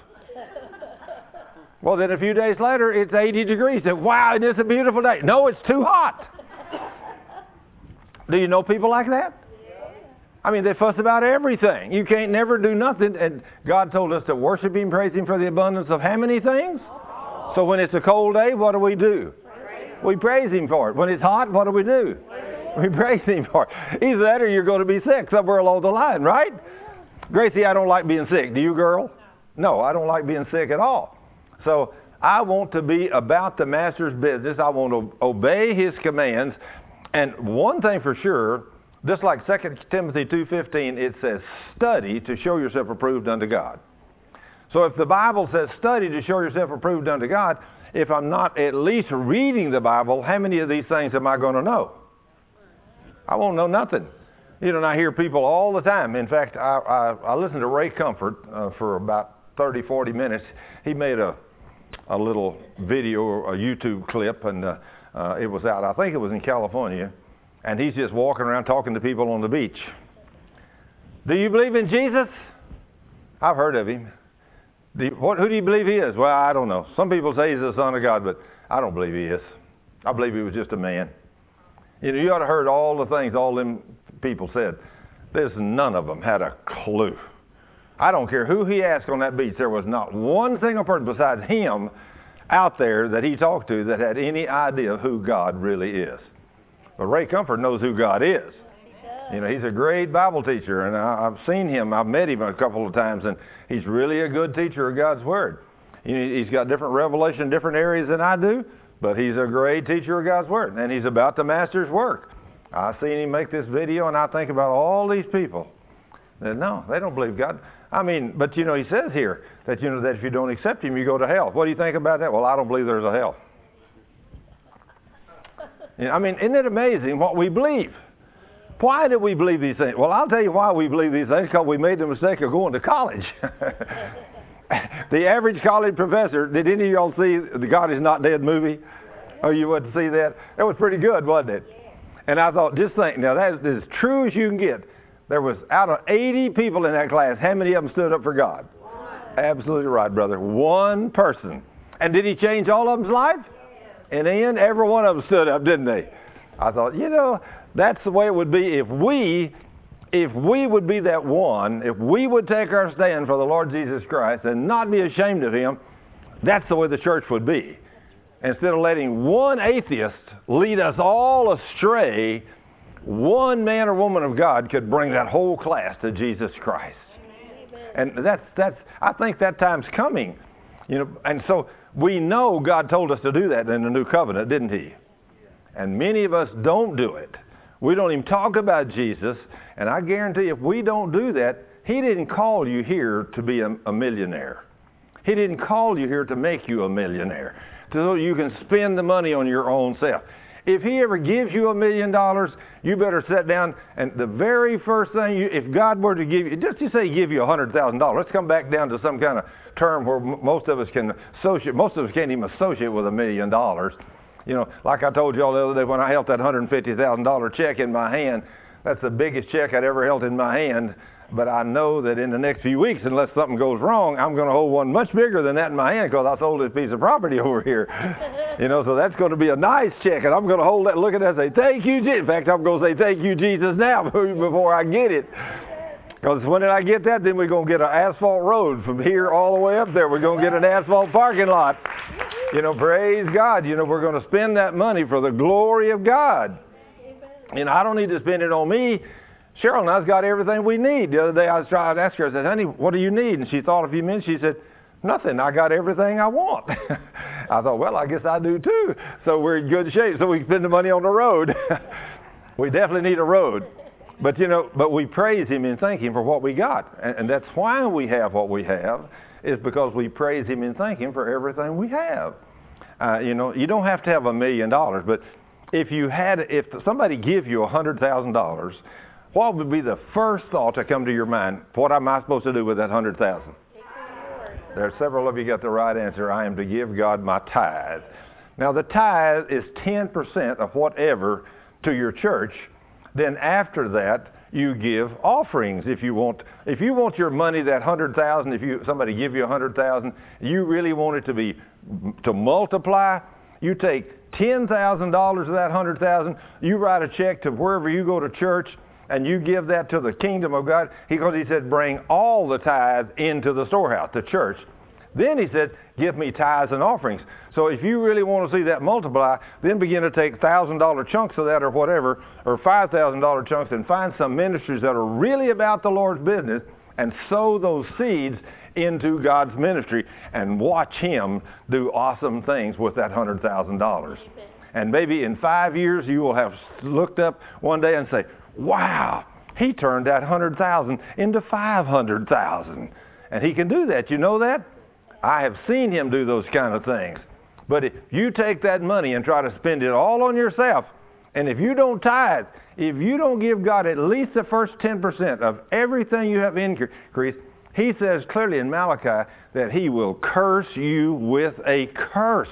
Well, then a few days later, it's 80 degrees. And, wow, isn't this a beautiful day? No, it's too hot. Do you know people like that? I mean, they fuss about everything. You can't never do nothing. And God told us to worship Him, praise Him for the abundance of how many things? So when it's a cold day, what do? We praise Him for it. When it's hot, what do? We praise Him for it. Either that or you're going to be sick somewhere along the line, right? Gracie, I don't like being sick. Do you, girl? No, I don't like being sick at all. So I want to be about the Master's business. I want to obey His commands. And one thing for sure, just like 2 Timothy 2:15, it says, study to show yourself approved unto God. So if the Bible says study to show yourself approved unto God, if I'm not at least reading the Bible, how many of these things am I going to know? I won't know nothing. You know, and I hear people all the time. In fact, I listened to Ray Comfort for about 30, 40 minutes. He made a little video, a YouTube clip, and it was out, I think it was in California, and he's just walking around talking to people on the beach. Do you believe in Jesus? I've heard of Him. Who do you believe He is? Well, I don't know. Some people say He's the Son of God, but I don't believe He is. I believe He was just a man. You know, you ought to heard all the things all them people said. There's none of them had a clue. I don't care who he asked on that beach. There was not one single person besides him out there that he talked to that had any idea of who God really is. But Ray Comfort knows who God is. You know, he's a great Bible teacher, and I've seen him. I've met him a couple of times, and he's really a good teacher of God's Word. He's got different revelation in different areas than I do, but he's a great teacher of God's Word, and he's about the Master's work. I've seen him make this video, and I think about all these people that, no, they don't believe God. I mean, but you know, he says here that, you know, that if you don't accept Him, you go to hell. What do you think about that? Well, I don't believe there's a hell. You know, I mean, isn't it amazing what we believe? Why do we believe these things? Well, I'll tell you why we believe these things, because we made the mistake of going to college. The average college professor, did any of y'all see the God Is Not Dead movie? Oh, you wouldn't see that? It was pretty good, wasn't it? And I thought, just think, now that is as true as you can get. There was, out of 80 people in that class, how many of them stood up for God? Absolutely right, brother. One person. And did He change all of them's life? In the end, every one of them stood up, didn't they? I thought, you know, that's the way it would be if we would be that one, if we would take our stand for the Lord Jesus Christ and not be ashamed of Him, that's the way the church would be. Instead of letting one atheist lead us all astray, one man or woman of God could bring that whole class to Jesus Christ. And that's I think that time's coming. You know, and so we know God told us to do that in the new covenant, didn't He? And many of us don't do it. We don't even talk about Jesus, and I guarantee if we don't do that, He didn't call you here to be a millionaire. He didn't call you here to make you a millionaire, so you can spend the money on your own self. If He ever gives you $1 million, you better sit down, and the very first thing, if God were to give you, just to say give you $100,000, let's come back down to some kind of term where most of us can associate, most of us can't even associate with $1 million. You know, like I told you all the other day when I held that $150,000 check in my hand, that's the biggest check I'd ever held in my hand. But I know that in the next few weeks, unless something goes wrong, I'm going to hold one much bigger than that in my hand because I sold this piece of property over here. You know, so that's going to be a nice check, and I'm going to hold that, look at that and say, thank you, Jesus. In fact, I'm going to say, thank you, Jesus, now before I get it. Because when I get that, then we're going to get an asphalt road from here all the way up there. We're going to get an asphalt parking lot. You know, praise God. You know, we're going to spend that money for the glory of God. You know, I don't need to spend it on me. Cheryl and I's got everything we need. The other day I was trying to ask her, I said, honey, what do you need? And she thought a few minutes. She said, Nothing. I got everything I want. I thought, well, I guess I do too. So we're in good shape so we can spend the money on the road. We definitely need a road. But, but we praise Him and thank Him for what we got. And that's why we have what we have, is because we praise Him and thank Him for everything we have. You don't have to have $1 million, but if somebody give you $100,000, what would be the first thought to come to your mind? What am I supposed to do with that $100,000? There are several of you got the right answer. I am to give God my tithe. Now the tithe is 10% of whatever to your church. Then after that, you give offerings. If you want your money, that $100,000, if somebody give you $100,000, you really want it to multiply, you take $10,000 of that $100,000, you write a check to wherever you go to church, and you give that to the kingdom of God, because He said, bring all the tithe into the storehouse, the church. Then He said, give me tithes and offerings. So if you really want to see that multiply, then begin to take $1,000 chunks of that or whatever, or $5,000 chunks, and find some ministries that are really about the Lord's business, and sow those seeds into God's ministry, and watch Him do awesome things with that $100,000. And maybe in 5 years, you will have looked up one day and say, wow, He turned that $100,000 into $500,000. And He can do that. You know that? I have seen Him do those kind of things. But if you take that money and try to spend it all on yourself, and if you don't tithe, if you don't give God at least the first 10% of everything you have increased, He says clearly in Malachi that He will curse you with a curse.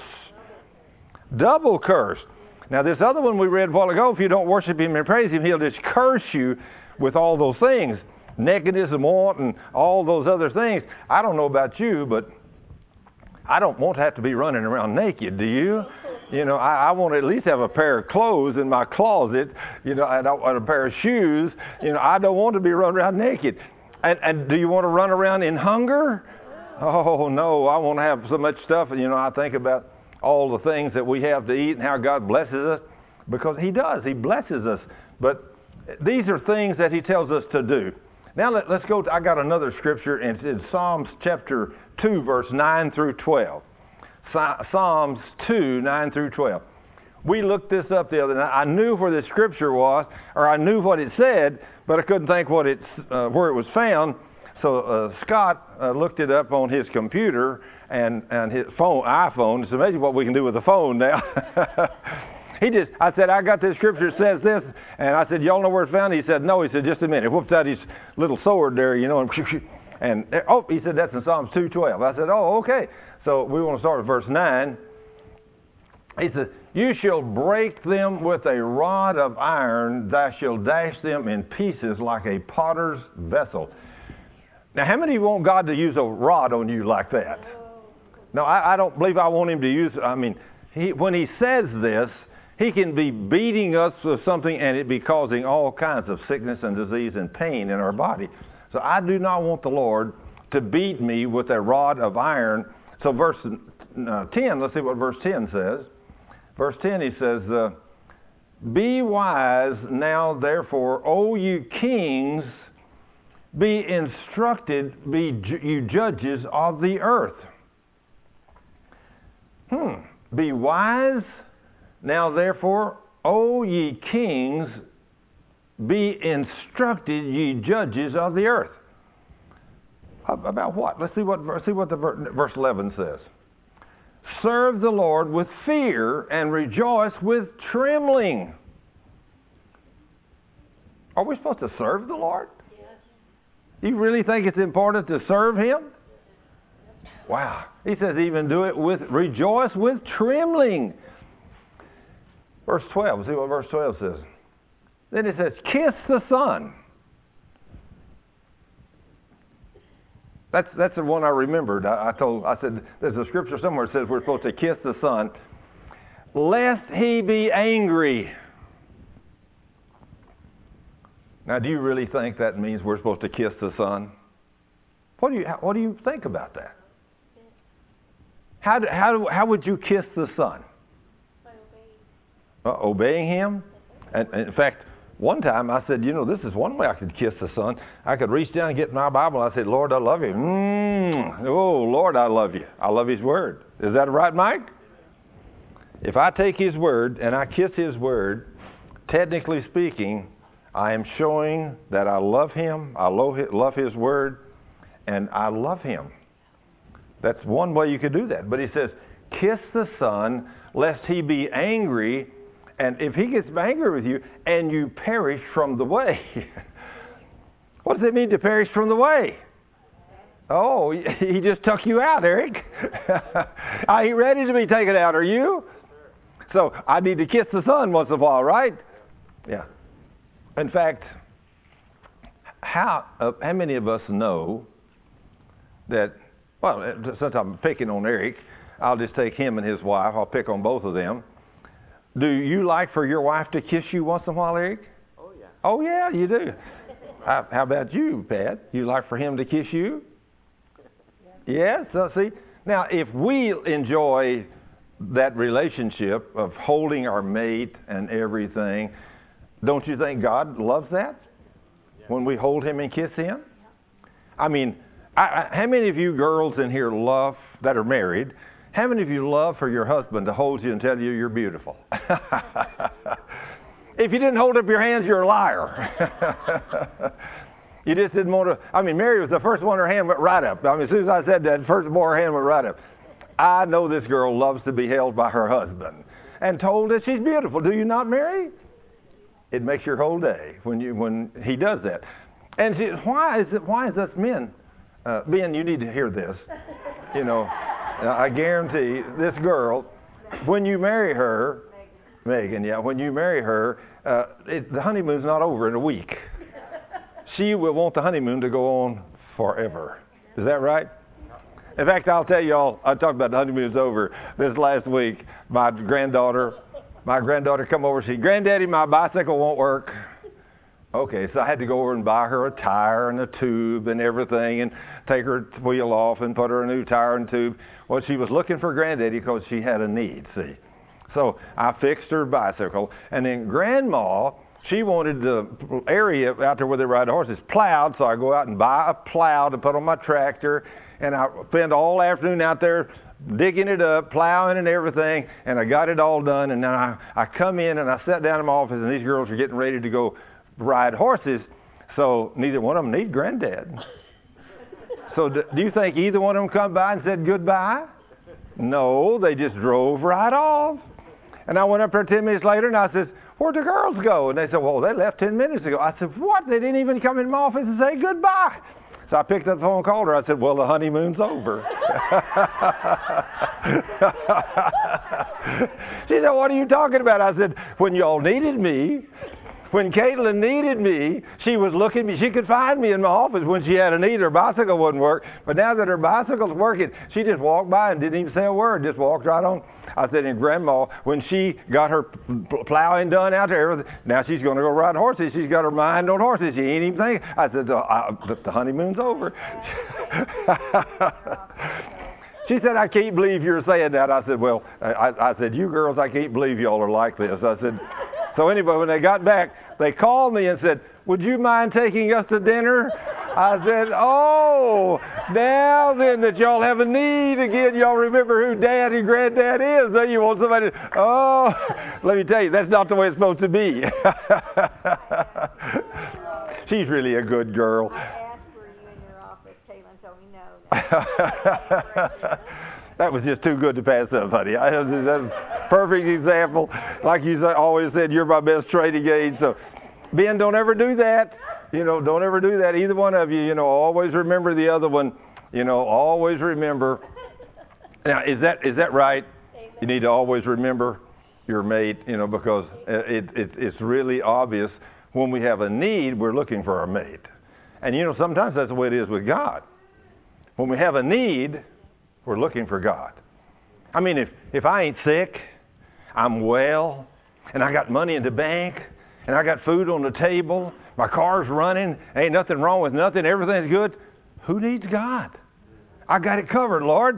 Double curse. Now this other one we read a while ago, if you don't worship Him and praise Him, He'll just curse you with all those things. Nakedness and want and all those other things. I don't know about you, but I don't want to have to be running around naked, do you? I want to at least have a pair of clothes in my closet, and a pair of shoes. I don't want to be running around naked. And do you want to run around in hunger? Oh, no, I want to have so much stuff. I think about all the things that we have to eat and how God blesses us, because He does. He blesses us. But these are things that He tells us to do. Now let's go I got another scripture, and it's in Psalms chapter 2, verse 9 through 12. Psalms 2, 9 through 12. We looked this up the other night. I knew where the scripture was, or I knew what it said, but I couldn't think where it was found. So Scott looked it up on his computer and his iPhone. It's amazing what we can do with a phone now. I said, I got this scripture that says this, and I said, y'all know where it's found? He said, no. He said, just a minute. Whooped out his little sword there, and he said, that's in Psalms 2:12. I said, oh, okay. So we want to start with verse 9. He said, you shall break them with a rod of iron, thou shalt dash them in pieces like a potter's vessel. Now, how many want God to use a rod on you like that? No, I don't believe I want Him to use, when He says this, He can be beating us with something and it be causing all kinds of sickness and disease and pain in our body. So I do not want the Lord to beat me with a rod of iron. So verse 10, let's see what verse 10 says. Verse 10, He says, be wise now, therefore, O you kings, be instructed, be you judges of the earth. Be wise now, therefore, O ye kings, be instructed, ye judges of the earth. About what? Let's see what the verse 11 says. Serve the Lord with fear and rejoice with trembling. Are we supposed to serve the Lord? Yes. You really think it's important to serve Him? Wow. He says even do it with rejoice with trembling. Verse 12. See what verse 12 says. Then it says, kiss the Son. That's the one I remembered. I said, there's a scripture somewhere that says we're supposed to kiss the Son, lest He be angry. Now, do you really think that means we're supposed to kiss the Son? What do you think about that? How would you kiss the Son? By obeying. Obeying Him? And in fact, One time I said, this is one way I could kiss the Son. I could reach down and get my Bible. And I said, Lord, I love you. Oh, Lord, I love you. I love His Word. Is that right, Mike? If I take His Word and I kiss His Word, technically speaking, I am showing that I love Him, I love His Word, and I love Him. That's one way you could do that. But He says, kiss the Son, lest He be angry. And if He gets angry with you and you perish from the way, what does it mean to perish from the way? Oh, He just took you out, Eric. Are you ready to be taken out? Are you? So I need to kiss the Son once in a while, right? Yeah. In fact, how many of us know that, well, since I'm picking on Eric, I'll just take him and his wife. I'll pick on both of them. Do you like for your wife to kiss you once in a while, Eric? Oh, yeah. Oh, yeah, you do. How about you, Pat? You like for him to kiss you? Yes? So, see, now, if we enjoy that relationship of holding our mate and everything, don't you think God loves that? Yeah. When we hold Him and kiss Him? I mean, how many of you girls in here love, that are married, how many of you love for your husband to hold you and tell you you're beautiful? If you didn't hold up your hands, you're a liar. You just didn't want to. I mean, Mary was the first one, her hand went right up. I mean, as soon as I said that, first boy, her hand went right up. I know this girl loves to be held by her husband and told that she's beautiful. Do you not, Mary? It makes your whole day when he does that. And see, why is us men, Ben, you need to hear this. I guarantee this girl, when you marry her, Megan, yeah, when you marry her, the honeymoon's not over in a week. She will want the honeymoon to go on forever. Is that right? In fact, I'll tell you all, I talked about the honeymoon's over this last week. My granddaughter come over, she said, Granddaddy, my bicycle won't work. Okay, so I had to go over and buy her a tire and a tube and everything and take her wheel off and put her a new tire and tube. Well, she was looking for Granddaddy because she had a need, see. So I fixed her bicycle, and then Grandma, she wanted the area out there where they ride the horses plowed, so I go out and buy a plow to put on my tractor, and I spend all afternoon out there digging it up, plowing and everything, and I got it all done, and then I come in and I sat down in my office, and these girls are getting ready to go ride horses, so neither one of them need Granddad. So do you think either one of them come by and said goodbye? No, they just drove right off. And I went up there 10 minutes later, and I said, where'd the girls go? And they said, well, they left 10 minutes ago. I said, what? They didn't even come in my office and say goodbye. So I picked up the phone and called her. I said, well, the honeymoon's over. She said, what are you talking about? I said, when y'all needed me, when Caitlin needed me, she was looking me. She could find me in my office when she had a need. Her bicycle wouldn't work. But now that her bicycle's working, she just walked by and didn't even say a word, just walked right on. I said, and Grandma, when she got her plowing done out there, now she's going to go ride horses. She's got her mind on horses. She ain't even thinking. I said, the honeymoon's over. She said, I can't believe you're saying that. I said, well, I said, you girls, I can't believe y'all are like this. I said, so anyway, when they got back, they called me and said, would you mind taking us to dinner? I said, oh, now then that y'all have a need again, y'all remember who Dad and Granddad is. Then you want somebody, oh, let me tell you, that's not the way it's supposed to be. She's really a good girl. I asked for you in your office. Caitlin told me no. That was just too good to pass up, honey. That's a perfect example. Like you always said, you're my best trading aid. So, Ben, don't ever do that. Don't ever do that. Either one of you, always remember the other one. Always remember. Now, is that right? Amen. You need to always remember your mate, because it's really obvious when we have a need, we're looking for our mate. And, sometimes that's the way it is with God. When we have a need, we're looking for God. I mean, if I ain't sick, I'm well, and I got money in the bank, and I got food on the table, my car's running, ain't nothing wrong with nothing, everything's good, who needs God? I got it covered, Lord.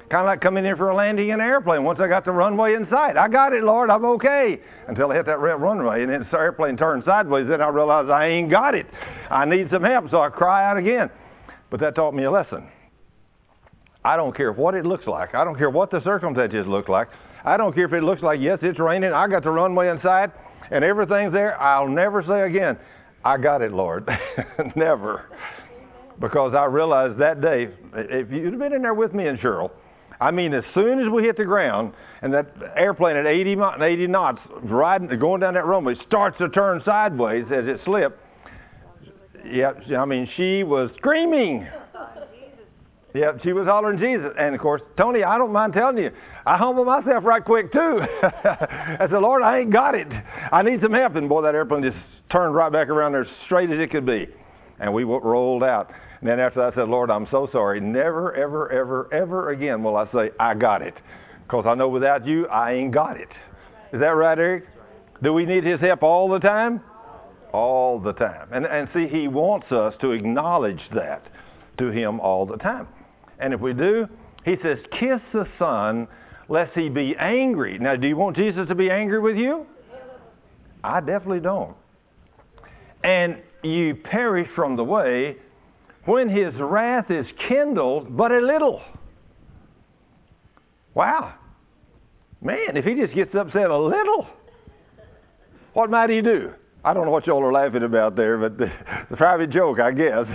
Kind of like coming in for a landing in an airplane. Once I got the runway in sight, I got it, Lord, I'm okay. Until I hit that red runway, and then the airplane turned sideways. Then I realized I ain't got it. I need some help, so I cry out again. But that taught me a lesson. I don't care what it looks like. I don't care what the circumstances look like. I don't care if it looks like, yes, it's raining, I got the runway in sight, and everything's there. I'll never say again, I got it, Lord. Never. Because I realized that day, if you'd been in there with me and Cheryl, I mean, as soon as we hit the ground and that airplane at 80 knots going down that runway starts to turn sideways as it slipped, yeah, I mean, she was screaming. Yeah, she was hollering Jesus. And, of course, Tony, I don't mind telling you, I humbled myself right quick, too. I said, Lord, I ain't got it. I need some help. And, boy, that airplane just turned right back around there as straight as it could be. And we rolled out. And then after that, I said, Lord, I'm so sorry. Never, ever, ever, ever again will I say, I got it. Because I know without you, I ain't got it. Is that right, Eric? Do we need his help all the time? All the time. And see, he wants us to acknowledge that to him all the time. And if we do, he says, kiss the Son, lest he be angry. Now, do you want Jesus to be angry with you? I definitely don't. And you perish from the way when his wrath is kindled but a little. Wow. Man, if he just gets upset a little, what might he do? I don't know what y'all are laughing about there, but the private joke, I guess.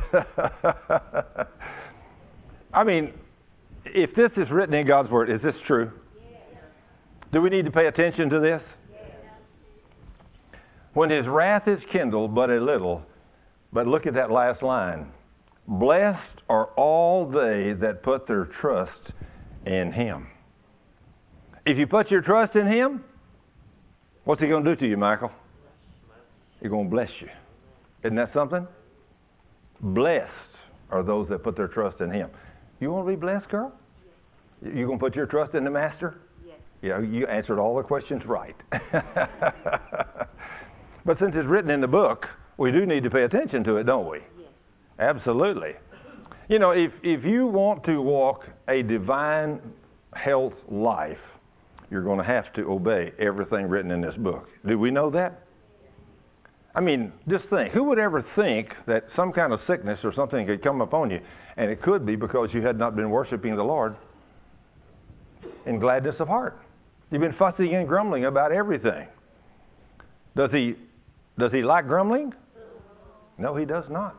I mean, if this is written in God's Word, is this true? Yes. Do we need to pay attention to this? Yes. When his wrath is kindled but a little, but look at that last line. Blessed are all they that put their trust in him. If you put your trust in him, what's he going to do to you, Michael? He's going to bless you. Isn't that something? Blessed are those that put their trust in him. You want to be blessed, girl? You going to put your trust in the Master? Yes. Yeah, you answered all the questions right. But since it's written in the book, we do need to pay attention to it, don't we? Yes. Absolutely. You know, if you want to walk a divine health life, you're going to have to obey everything written in this book. Do we know that? I mean, just think, who would ever think that some kind of sickness or something could come upon you? And it could be because you had not been worshiping the Lord in gladness of heart. You've been fussing and grumbling about everything. Does he like grumbling? No, he does not.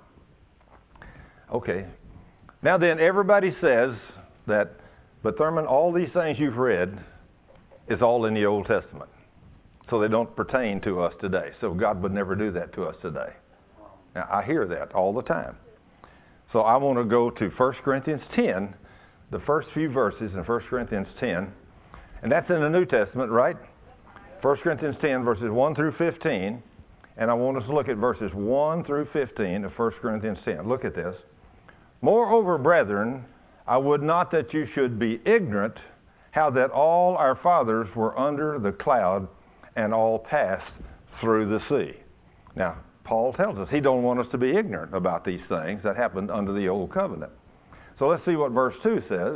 Okay. Now then, everybody says that, but Thurman, all these things you've read is all in the Old Testament. So they don't pertain to us today. So God would never do that to us today. Now, I hear that all the time. So I want to go to 1 Corinthians 10, the first few verses in 1 Corinthians 10. And that's in the New Testament, right? 1 Corinthians 10, verses 1 through 15. And I want us to look at verses 1 through 15 of 1 Corinthians 10. Look at this. Moreover, brethren, I would not that you should be ignorant how that all our fathers were under the cloud and all passed through the sea. Now, Paul tells us he don't want us to be ignorant about these things that happened under the old covenant. So let's see what verse 2 says.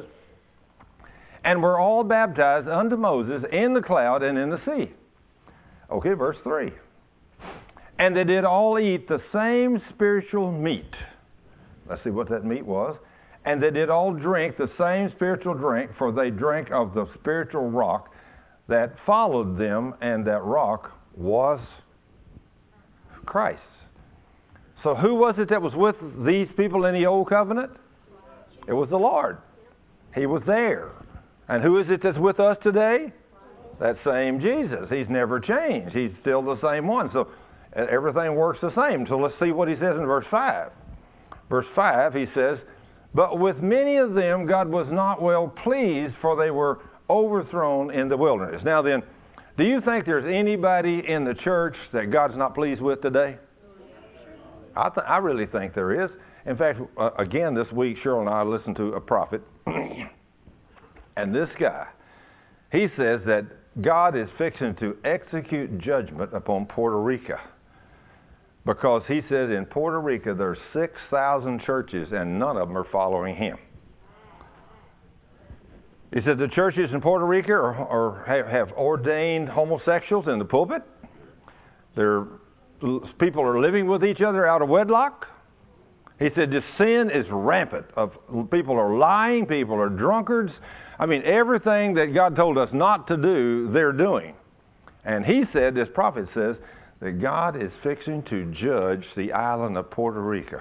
And we're all baptized unto Moses in the cloud and in the sea. Okay, verse 3. And they did all eat the same spiritual meat. Let's see what that meat was. And they did all drink the same spiritual drink, for they drank of the spiritual rock that followed them, and that rock was Christ. So who was it that was with these people in the old covenant? It was the Lord. He was there. And who is it that's with us today? That same Jesus. He's never changed. He's still the same one. So everything works the same. So let's see what he says in verse 5. Verse 5, he says, but with many of them God was not well pleased, for they were overthrown in the wilderness. Now then, do you think there's anybody in the church that God's not pleased with today? I really think there is. In fact, again this week, Cheryl and I listened to a prophet, and this guy, he says that God is fixing to execute judgment upon Puerto Rico. Because he says in Puerto Rico there's 6,000 churches and none of them are following him. He said the churches in Puerto Rico have ordained homosexuals in the pulpit. People are living with each other out of wedlock. He said this sin is rampant. People are lying, people are drunkards. I mean, everything that God told us not to do, they're doing. And he said, this prophet says, that God is fixing to judge the island of Puerto Rico.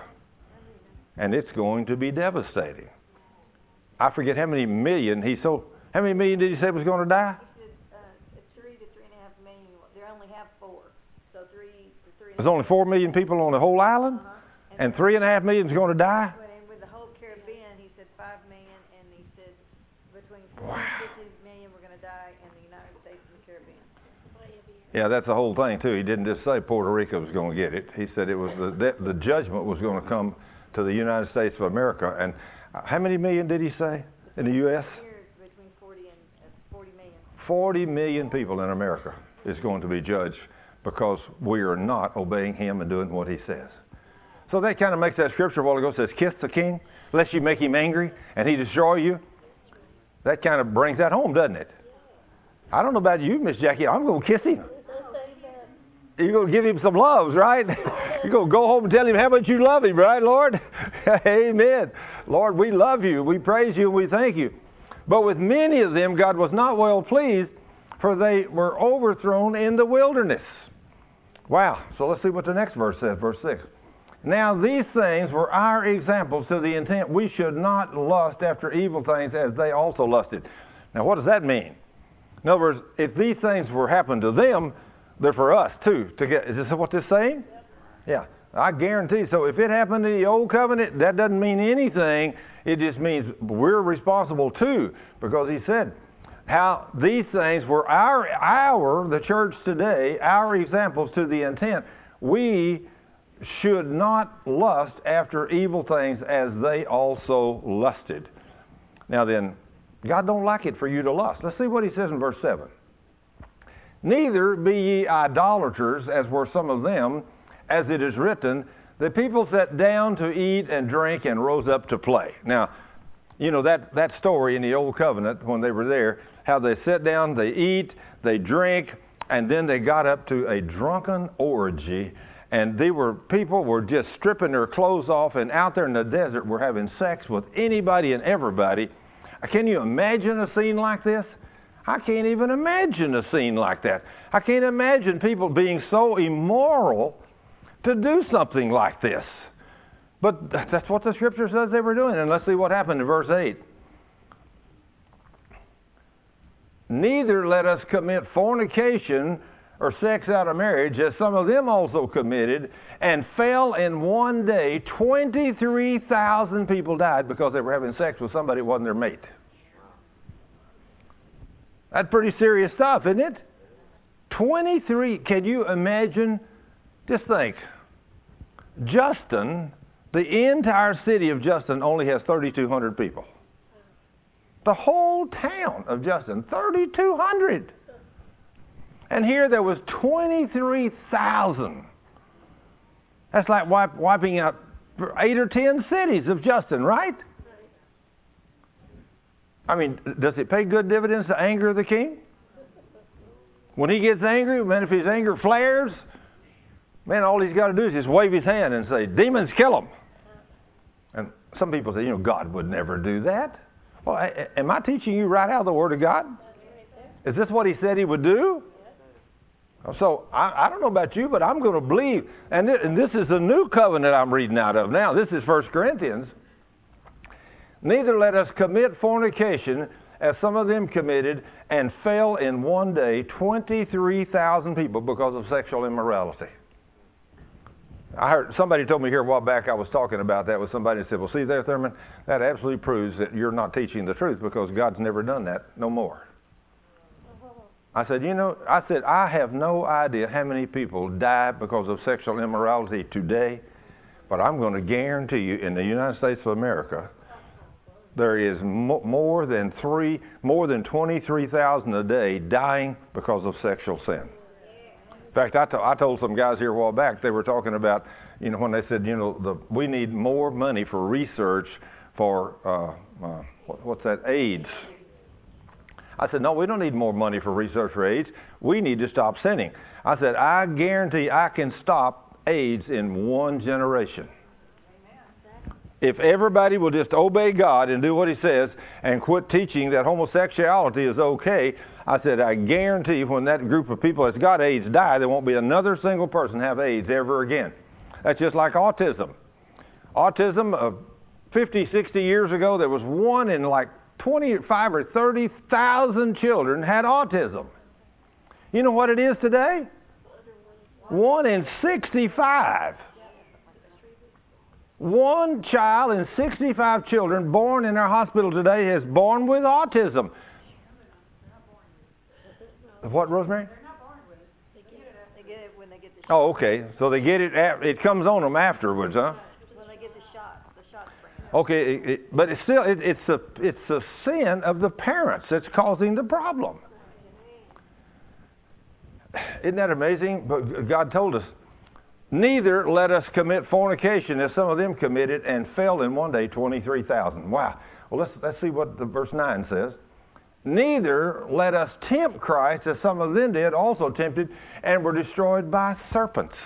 And it's going to be devastating. I forget how many million how many million did he say was going to die? He said 3 to 3.5 million. They only have 4. So 3 to 3. There's only 4 million people on the whole island? And 3.5 million is going to die? And with the whole Caribbean, he said 5 million, and he said between 40 and 50 million were going to die in the United States and the Caribbean. Yeah, that's the whole thing too. He didn't just say Puerto Rico was going to get it. He said it was the judgment was going to come to the United States of America. And how many million did he say in the U.S.? Between 40 and 40 million. 40 million people in America is going to be judged because we are not obeying him and doing what he says. So that kind of makes that scripture a while ago says, kiss the king, lest you make him angry and he destroy you. That kind of brings that home, doesn't it? I don't know about you, Miss Jackie. I'm going to kiss him. You're going to give him some loves, right? You're going to go home and tell him how much you love him, right, Lord? Amen. Lord, we love you. We praise you and we thank you. But with many of them, God was not well pleased, for they were overthrown in the wilderness. Wow. So let's see what the next verse says, verse 6. Now these things were our examples to the intent we should not lust after evil things as they also lusted. Now what does that mean? In other words, if these things were happened to them, they're for us too. Is this what this is saying? Yep. Yeah. I guarantee. So if it happened in the old covenant, that doesn't mean anything. It just means we're responsible too. Because he said how these things were the church today, our examples to the intent we should not lust after evil things as they also lusted. Now then, God don't like it for you to lust. Let's see what he says in verse 7. Neither be ye idolaters, as were some of them, as it is written, the people sat down to eat and drink and rose up to play. Now, you know that story in the Old Covenant when they were there, how they sat down, they eat, they drink, and then they got up to a drunken orgy. And people were just stripping their clothes off and out there in the desert were having sex with anybody and everybody. Can you imagine a scene like this? I can't even imagine a scene like that. I can't imagine people being so immoral to do something like this. But that's what the scripture says they were doing. And let's see what happened in verse 8. Neither let us commit fornication or sex out of marriage, as some of them also committed, and fell in one day. 23,000 people died because they were having sex with somebody who wasn't their mate. That's pretty serious stuff, isn't it? 23, can you imagine? Just think. Justin, the entire city of Justin only has 3,200 people. The whole town of Justin, 3,200. And here there was 23,000. That's like wiping out 8 or 10 cities of Justin, right? I mean, does it pay good dividends to anger the king? When he gets angry, man, if his anger flares, man, all he's got to do is just wave his hand and say, demons, kill them. And some people say, God would never do that. Well, am I teaching you right out of the Word of God? Is this what he said he would do? So, I don't know about you, but I'm going to believe. And this is the new covenant I'm reading out of now. This is 1 Corinthians. Neither let us commit fornication, as some of them committed, and fell in one day 23,000 people because of sexual immorality. I heard somebody told me here a while back, I was talking about that with somebody and said, well, see there, Thurman, that absolutely proves that you're not teaching the truth because God's never done that no more. I said, I have no idea how many people die because of sexual immorality today, but I'm going to guarantee you in the United States of America, there is more than 23,000 a day dying because of sexual sin. In fact, I told some guys here a while back, they were talking about, when they said, we need more money for research for, what's that, AIDS. I said, no, we don't need more money for research for AIDS. We need to stop sinning. I said, I guarantee I can stop AIDS in one generation. If everybody will just obey God and do what He says and quit teaching that homosexuality is okay, I said, I guarantee when that group of people that's got AIDS die, there won't be another single person have AIDS ever again. That's just like autism. Autism, 50, 60 years ago, there was one in like 25 or 30,000 children had autism. You know what it is today? 1 in 65. One child in 65 children born in our hospital today is born with autism. What, Rosemary? They're not born with it. They get it when they get the shot. Oh, okay. So they get it. It comes on them afterwards, huh? When they get the shot spring. Okay, but it's still it's a sin of the parents that's causing the problem. Isn't that amazing? But God told us, neither let us commit fornication as some of them committed and fell in one day 23,000. Wow. Well, let's see what the verse 9 says. Neither let us tempt Christ as some of them did, also tempted, and were destroyed by serpents.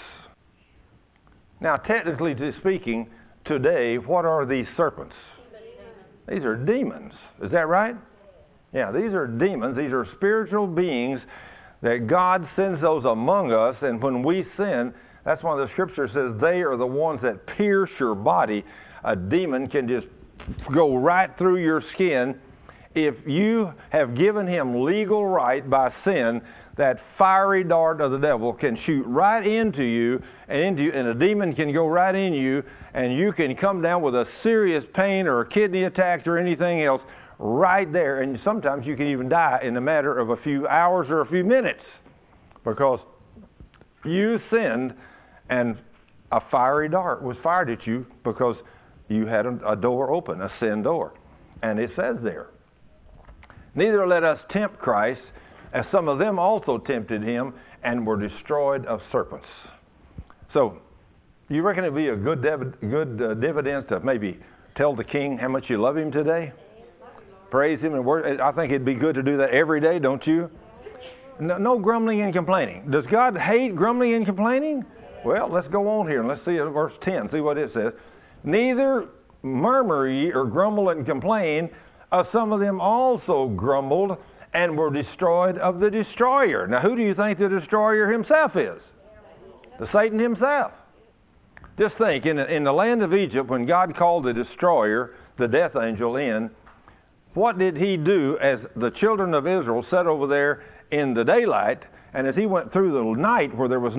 Now, technically speaking, today, what are these serpents? These are demons. Is that right? Yeah, these are demons. These are spiritual beings that God sends those among us, and when we sin, that's why the scripture says they are the ones that pierce your body. A demon can just go right through your skin. If you have given him legal right by sin, that fiery dart of the devil can shoot right into you, and a demon can go right in you, and you can come down with a serious pain or a kidney attack or anything else right there. And sometimes you can even die in a matter of a few hours or a few minutes because you sinned and a fiery dart was fired at you because you had a door open, a sin door. And it says there, neither let us tempt Christ, as some of them also tempted him and were destroyed of serpents. So, you reckon it'd be a good dividend to maybe tell the king how much you love him today? Praise him and worship. I think it'd be good to do that every day, don't you? No grumbling and complaining. Does God hate grumbling and complaining? Well, let's go on here and let's see verse 10, see what it says. Neither murmur ye or grumble and complain, some of them also grumbled and were destroyed of the destroyer. Now, who do you think the destroyer himself is? The Satan himself. Just think, in the land of Egypt, when God called the destroyer, the death angel, in, what did he do as the children of Israel sat over there in the daylight, and as he went through the night where there was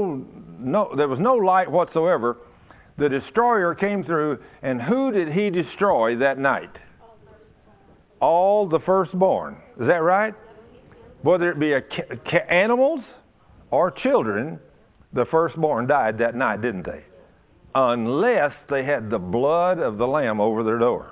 no light whatsoever, the destroyer came through, and who did he destroy that night? All the firstborn. Is that right? Whether it be animals or children, the firstborn died that night, didn't they? Unless they had the blood of the Lamb over their door.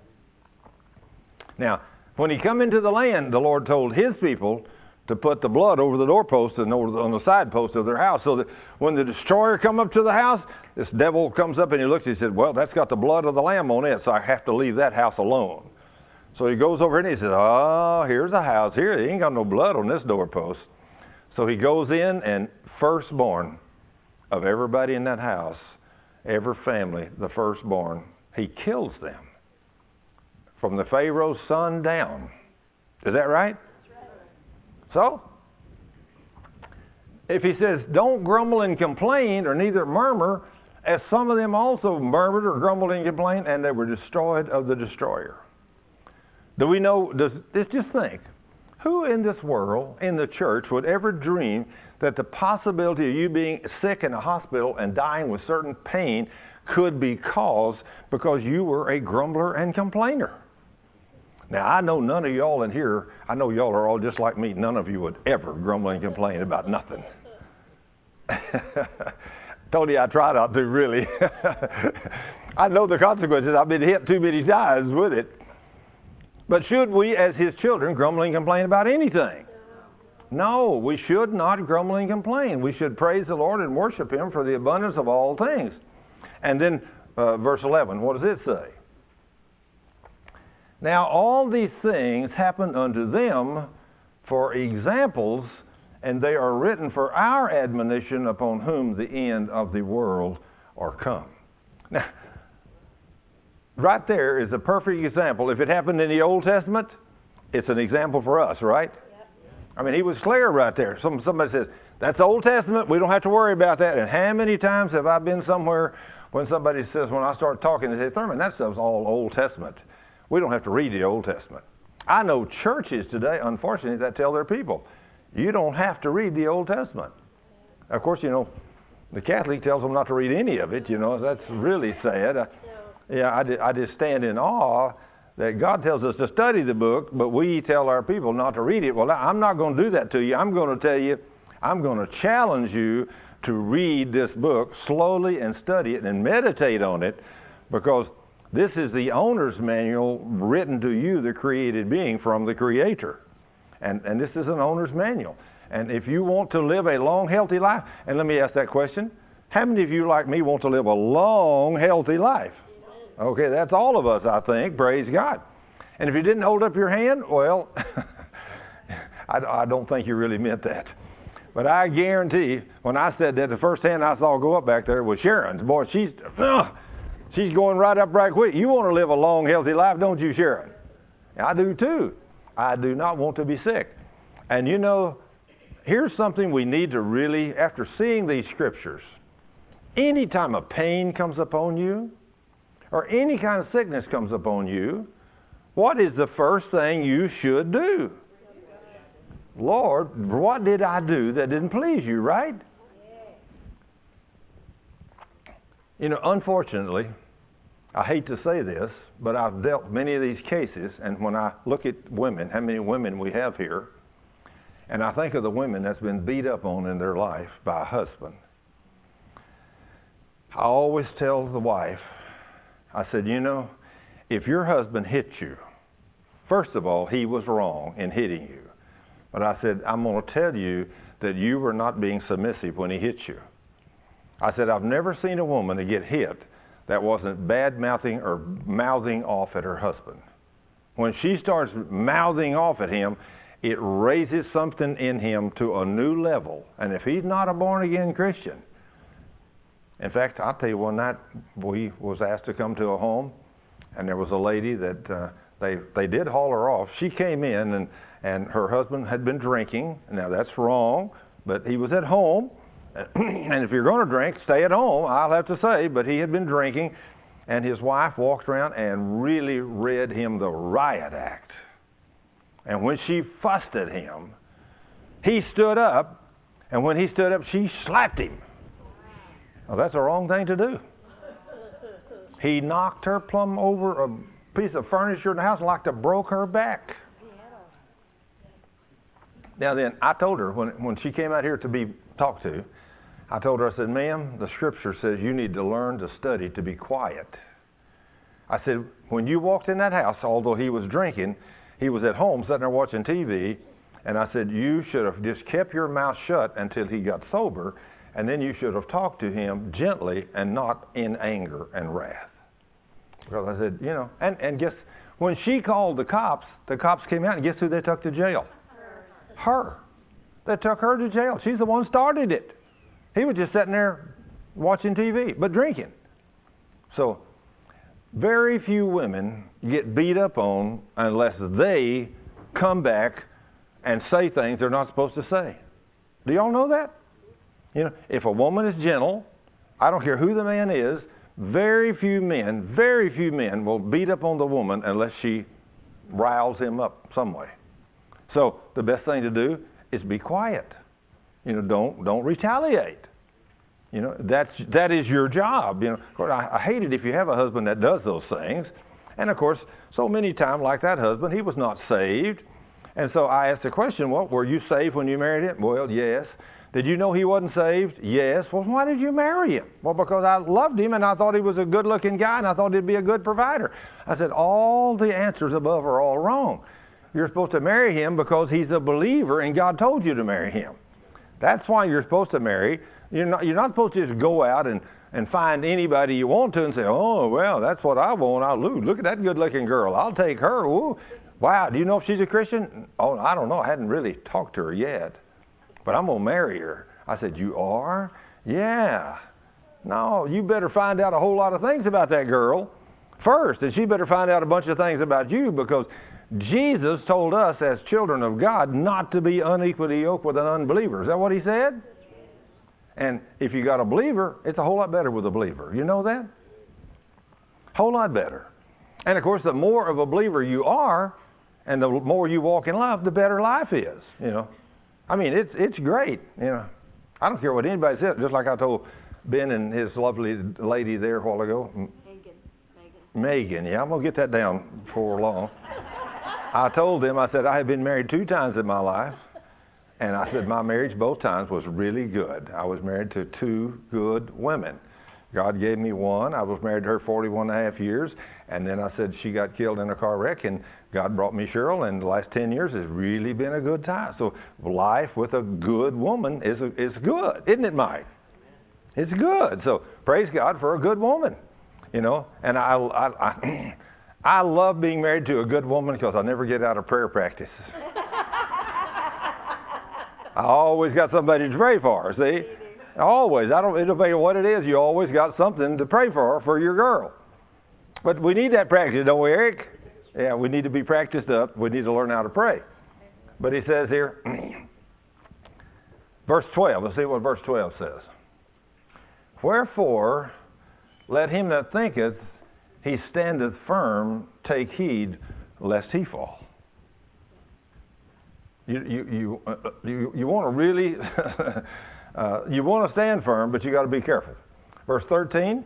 Now, when he come into the land, the Lord told his people to put the blood over the doorpost and on the side post of their house, so that when the destroyer come up to the house, this devil comes up and he looks and he said, well, that's got the blood of the Lamb on it, so I have to leave that house alone. So he goes over and he says, oh, here's a house here. He ain't got no blood on this doorpost. So he goes in, and firstborn of everybody in that house, every family, the firstborn, he kills them. From the Pharaoh's son down. Is that right? So, if he says, don't grumble and complain, or neither murmur, as some of them also murmured or grumbled and complained, and they were destroyed of the destroyer. Do we know, just think, who in this world, in the church, would ever dream that the possibility of you being sick in a hospital and dying with certain pain could be caused because you were a grumbler and complainer? Now, I know none of y'all in here, I know y'all are all just like me. None of you would ever grumble and complain about nothing. Told you I try not to, really. I know the consequences. I've been hit too many times with it. But should we, as his children, grumble and complain about anything? No, we should not grumble and complain. We should praise the Lord and worship him for the abundance of all things. And then verse 11, what does it say? Now all these things happen unto them for examples, and they are written for our admonition, upon whom the end of the world are come. Now, right there is a perfect example. If it happened in the Old Testament, it's an example for us, right? Yep. I mean, he was clear right there. Somebody says, that's Old Testament, we don't have to worry about that. And how many times have I been somewhere when somebody says, when I start talking, they say, Thurman, that stuff's all Old Testament. We don't have to read the Old Testament. I know churches today, unfortunately, that tell their people, you don't have to read the Old Testament. Of course, you know, the Catholic tells them not to read any of it, you know. That's really sad. I just stand in awe that God tells us to study the book, but we tell our people not to read it. Well, I'm not going to do that to you. I'm going to tell you, I'm going to challenge you to read this book slowly and study it and meditate on it, because this is the owner's manual written to you, the created being, from the Creator. And this is an owner's manual. And if you want to live a long, healthy life, and let me ask that question, how many of you like me want to live a long, healthy life? Okay, that's all of us, I think. Praise God. And if you didn't hold up your hand, well, I don't think you really meant that. But I guarantee, when I said that, the first hand I saw go up back there was Sharon's. Boy, she's going right up right quick. You want to live a long, healthy life, don't you, Sharon? I do too. I do not want to be sick. And you know, here's something we need to really, after seeing these scriptures, any time a pain comes upon you, or any kind of sickness comes upon you, what is the first thing you should do? Lord, what did I do that didn't please you, right? You know, unfortunately, I hate to say this, but I've dealt many of these cases, and when I look at women, how many women we have here, and I think of the women that's been beat up on in their life by a husband, I always tell the wife, I said, you know, if your husband hit you, first of all, he was wrong in hitting you. But I said, I'm going to tell you that you were not being submissive when he hit you. I said, I've never seen a woman to get hit that wasn't bad-mouthing or mouthing off at her husband. When she starts mouthing off at him, it raises something in him to a new level. And if he's not a born-again Christian, in fact, I'll tell you, one night we was asked to come to a home, and there was a lady that they did haul her off. She came in, and her husband had been drinking. Now, that's wrong, but he was at home. And if you're going to drink, stay at home, I'll have to say. But he had been drinking, and his wife walked around and really read him the riot act. And when she fussed at him, he stood up, and when he stood up, she slapped him. Well, that's the wrong thing to do. He knocked her plumb over a piece of furniture in the house like to broke her back. Now then, I told her, when she came out here to be talked to, I told her, I said, ma'am, the scripture says you need to learn to study to be quiet. I said, when you walked in that house, although he was drinking, he was at home sitting there watching TV, and I said, you should have just kept your mouth shut until he got sober, and then you should have talked to him gently and not in anger and wrath. Because I said, you know, and guess, when she called the cops came out, and guess who they took to jail? Her. They took her to jail. She's the one who started it. He was just sitting there watching TV, but drinking. So, very few women get beat up on unless they come back and say things they're not supposed to say. Do y'all know that? You know, if a woman is gentle, I don't care who the man is, very few men will beat up on the woman unless she riles him up some way. So the best thing to do is be quiet. You know, don't retaliate. You know, that is your job. You know, of course, I hate it if you have a husband that does those things. And of course, so many times, like that husband, he was not saved. And so I asked the question, well, were you saved when you married him? Well, yes. Did you know he wasn't saved? Yes. Well, why did you marry him? Well, because I loved him and I thought he was a good-looking guy and I thought he'd be a good provider. I said, all the answers above are all wrong. You're supposed to marry him because he's a believer and God told you to marry him. That's why you're supposed to marry. You're not supposed to just go out and and find anybody you want to and say, oh, well, that's what I want. Look at that good-looking girl. I'll take her. Ooh. Wow, do you know if she's a Christian? Oh, I don't know. I hadn't really talked to her yet, but I'm going to marry her. I said, you are? Yeah. No, you better find out a whole lot of things about that girl first, and she better find out a bunch of things about you, because Jesus told us as children of God not to be unequally yoked with an unbeliever. Is that what he said? And if you got a believer, it's a whole lot better with a believer. You know that? Whole lot better. And of course, the more of a believer you are, and the more you walk in love, the better life is. You know, I mean, it's great. You know, I don't care what anybody says. Just like I told Ben and his lovely lady there a while ago. Megan. Yeah, I'm gonna get that down before long. I told them, I said, I have been married 2 times in my life. And I said, my marriage both times was really good. I was married to 2 good women. God gave me one. I was married to her 41 and a half years. And then I said, she got killed in a car wreck, and God brought me Cheryl. And the last 10 years has really been a good time. So life with a good woman is good, isn't it, Mike? It's good. So praise God for a good woman, you know. And I love being married to a good woman because I never get out of prayer practice. I always got somebody to pray for, see? Always. It don't matter what it is, you always got something to pray for your girl. But we need that practice, don't we, Eric? Yeah, we need to be practiced up. We need to learn how to pray. But he says here, verse 12, let's see what verse 12 says. Wherefore, let him that thinketh he standeth firm take heed lest he fall. You want to really, you want to stand firm, but you got to be careful. Verse 13.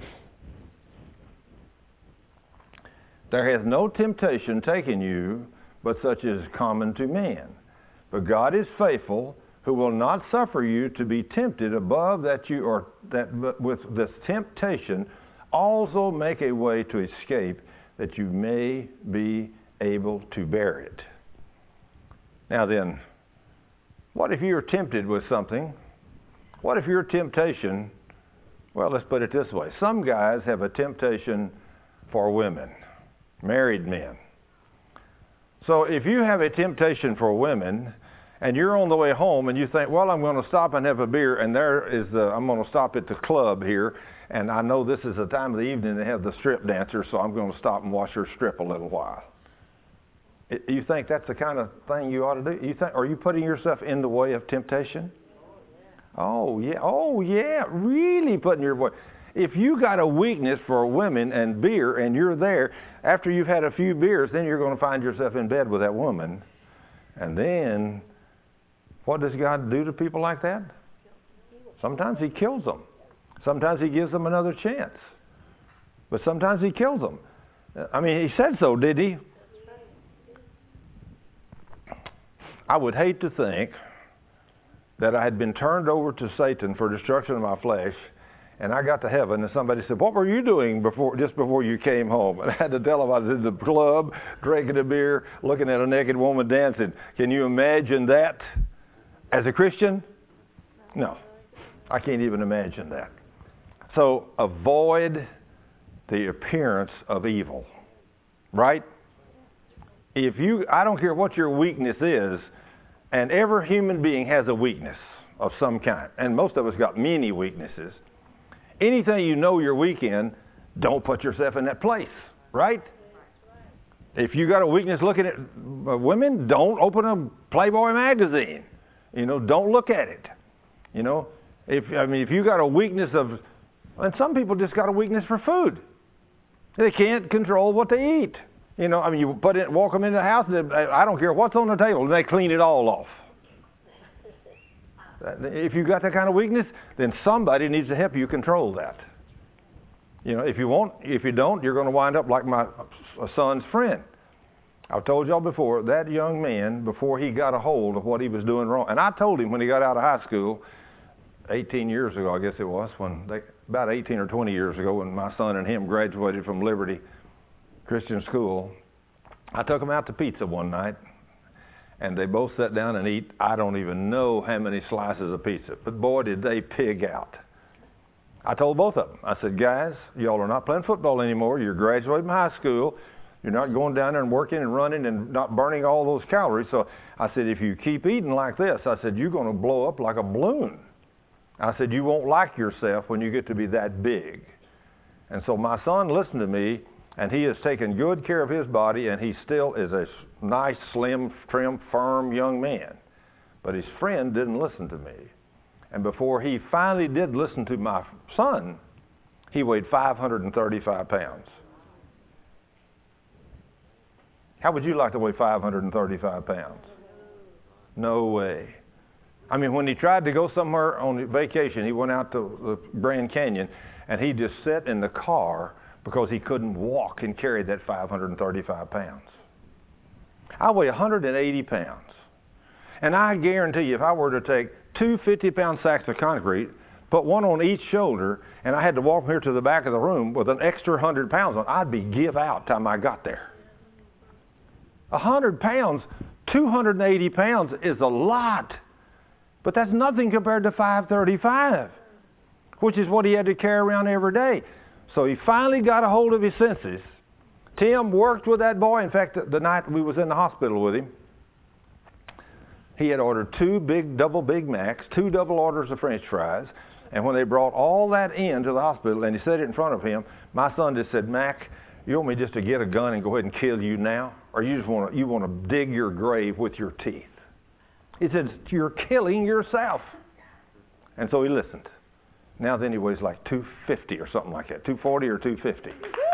There hath no temptation taken you, but such is common to man. But God is faithful, who will not suffer you to be tempted above that you are, but with this temptation also make a way to escape, that you may be able to bear it. Now then, what if you're tempted with something? What if your temptation, well, let's put it this way. Some guys have a temptation for women, married men. So if you have a temptation for women, and you're on the way home and you think, well, I'm going to stop and have a beer, and I'm going to stop at the club here, and I know this is the time of the evening they have the strip dancer, so I'm going to stop and watch her strip a little while. You think that's the kind of thing you ought to do? Are you putting yourself in the way of temptation? Oh yeah, really putting your way. If you got a weakness for women and beer, and you're there, after you've had a few beers, then you're going to find yourself in bed with that woman. And then, what does God do to people like that? Sometimes he kills them. Sometimes he gives them another chance. But sometimes he kills them. I mean, he said so, did he? I would hate to think that I had been turned over to Satan for destruction of my flesh, and I got to heaven and somebody said, what were you doing just before you came home? And I had to tell them I was in the club, drinking a beer, looking at a naked woman dancing. Can you imagine that as a Christian? No, I can't even imagine that. So avoid the appearance of evil, right? I don't care what your weakness is, and every human being has a weakness of some kind, and most of us got many weaknesses. Anything you know you're weak in, don't put yourself in that place, right? If you got a weakness looking at women, don't open a Playboy magazine. You know, don't look at it. You know, if you got a weakness and some people just got a weakness for food. They can't control what they eat. You know, you walk them into the house, and I don't care what's on the table, and they clean it all off. If you got that kind of weakness, then somebody needs to help you control that. You know, if you don't, you're going to wind up like my son's friend. I've told y'all before, that young man, before he got a hold of what he was doing wrong, and I told him when he got out of high school, 18 years ago, I guess it was, about 18 or 20 years ago, when my son and him graduated from Liberty Christian School, I took them out to pizza one night, and they both sat down and eat, I don't even know how many slices of pizza, but boy, did they pig out. I told both of them. I said, guys, y'all are not playing football anymore. You're graduating from high school. You're not going down there and working and running and not burning all those calories. So I said, if you keep eating like this, I said, you're going to blow up like a balloon. I said, you won't like yourself when you get to be that big. And so my son listened to me, and he has taken good care of his body, and he still is a nice, slim, trim, firm young man. But his friend didn't listen to me. And before he finally did listen to my son, he weighed 535 pounds. How would you like to weigh 535 pounds? No way. I mean, when he tried to go somewhere on vacation, he went out to the Grand Canyon, and he just sat in the car because he couldn't walk and carry that 535 pounds. I weigh 180 pounds. And I guarantee you, if I were to take two 50-pound sacks of concrete, put one on each shoulder, and I had to walk here to the back of the room with an extra 100 pounds on, I'd be give out time I got there. 100 pounds, 280 pounds is a lot. But that's nothing compared to 535, which is what he had to carry around every day. So he finally got a hold of his senses. Tim worked with that boy. In fact, the night we was in the hospital with him, he had ordered 2 big double Big Macs, 2 double orders of French fries, and when they brought all that into the hospital and he set it in front of him, my son just said, Mac, you want me just to get a gun and go ahead and kill you now? Or you just want to dig your grave with your teeth? He said, you're killing yourself. And so he listened. Now then he weighs like 250 or something like that, 240 or 250.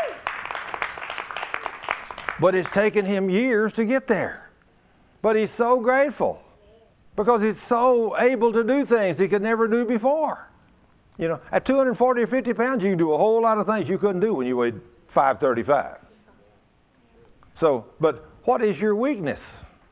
But it's taken him years to get there. But he's so grateful because he's so able to do things he could never do before. You know, at 240 or 50 pounds, you can do a whole lot of things you couldn't do when you weighed 535. So, but what is your weakness?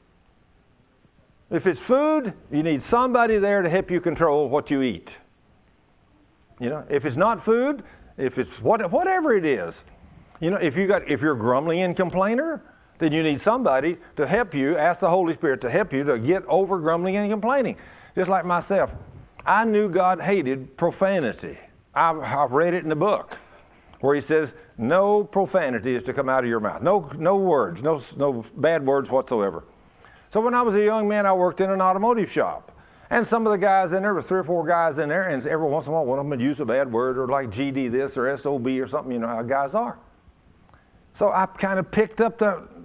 If it's food, you need somebody there to help you control what you eat. You know, if it's not food, if it's whatever it is, you know, if you're a grumbling and complainer, then you need somebody to help you, ask the Holy Spirit to help you to get over grumbling and complaining. Just like myself, I knew God hated profanity. I've read it in the book where he says, no profanity is to come out of your mouth. No words, no bad words whatsoever. So when I was a young man, I worked in an automotive shop. And some of the guys in there, was 3 or 4 guys in there, and every once in a while, one of them would use a bad word or like GD this or SOB or something, you know how guys are. So I kind of picked up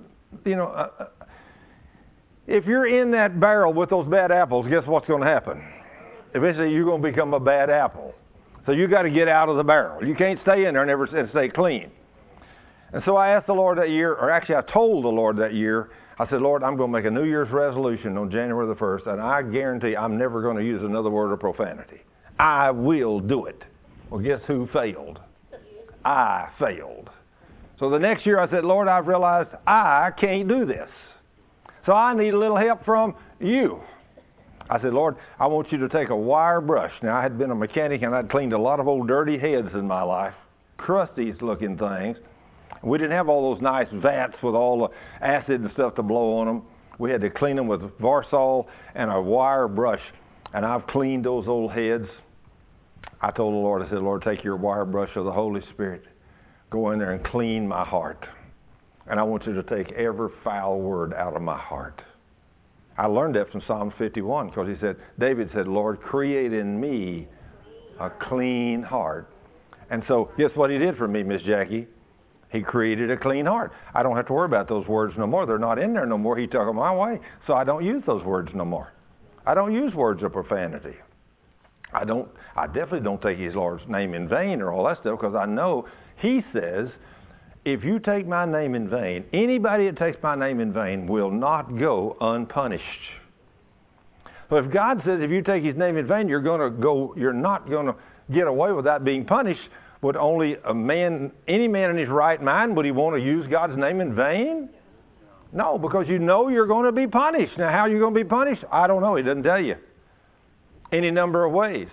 if you're in that barrel with those bad apples, guess what's going to happen? Eventually, you're going to become a bad apple. So you got to get out of the barrel. You can't stay in there and stay clean. And so I asked the Lord that year, or actually I told the Lord that year, I said, Lord, I'm going to make a New Year's resolution on January the 1st, and I guarantee I'm never going to use another word of profanity. I will do it. Well, guess who failed? I failed. So the next year I said, Lord, I've realized I can't do this. So I need a little help from you. I said, Lord, I want you to take a wire brush. Now, I had been a mechanic, and I'd cleaned a lot of old dirty heads in my life, crusty looking things. We didn't have all those nice vats with all the acid and stuff to blow on them. We had to clean them with Varsol and a wire brush. And I've cleaned those old heads. I told the Lord, I said, Lord, take your wire brush of the Holy Spirit. Go in there and clean my heart. And I want you to take every foul word out of my heart. I learned that from Psalm 51 because David said, Lord, create in me a clean heart. And so guess what he did for me, Miss Jackie? He created a clean heart. I don't have to worry about those words no more. They're not in there no more. He took them away. So I don't use those words no more. I don't use words of profanity. I definitely don't take his Lord's name in vain or all that stuff because I know he says, if you take my name in vain, anybody that takes my name in vain will not go unpunished. So if God says if you take his name in vain, you're not going to get away without being punished, would only any man in his right mind, would he want to use God's name in vain? No, because you know you're going to be punished. Now, how are you going to be punished? I don't know. He doesn't tell you. Any number of ways.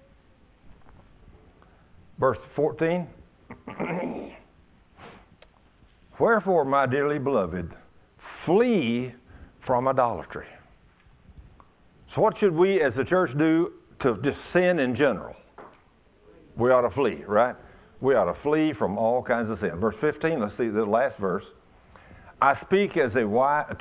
Verse 14. Wherefore, my dearly beloved, flee from idolatry. So what should we as the church do to just sin in general? We ought to flee, right? We ought to flee from all kinds of sin. Verse 15, let's see the last verse. I speak as to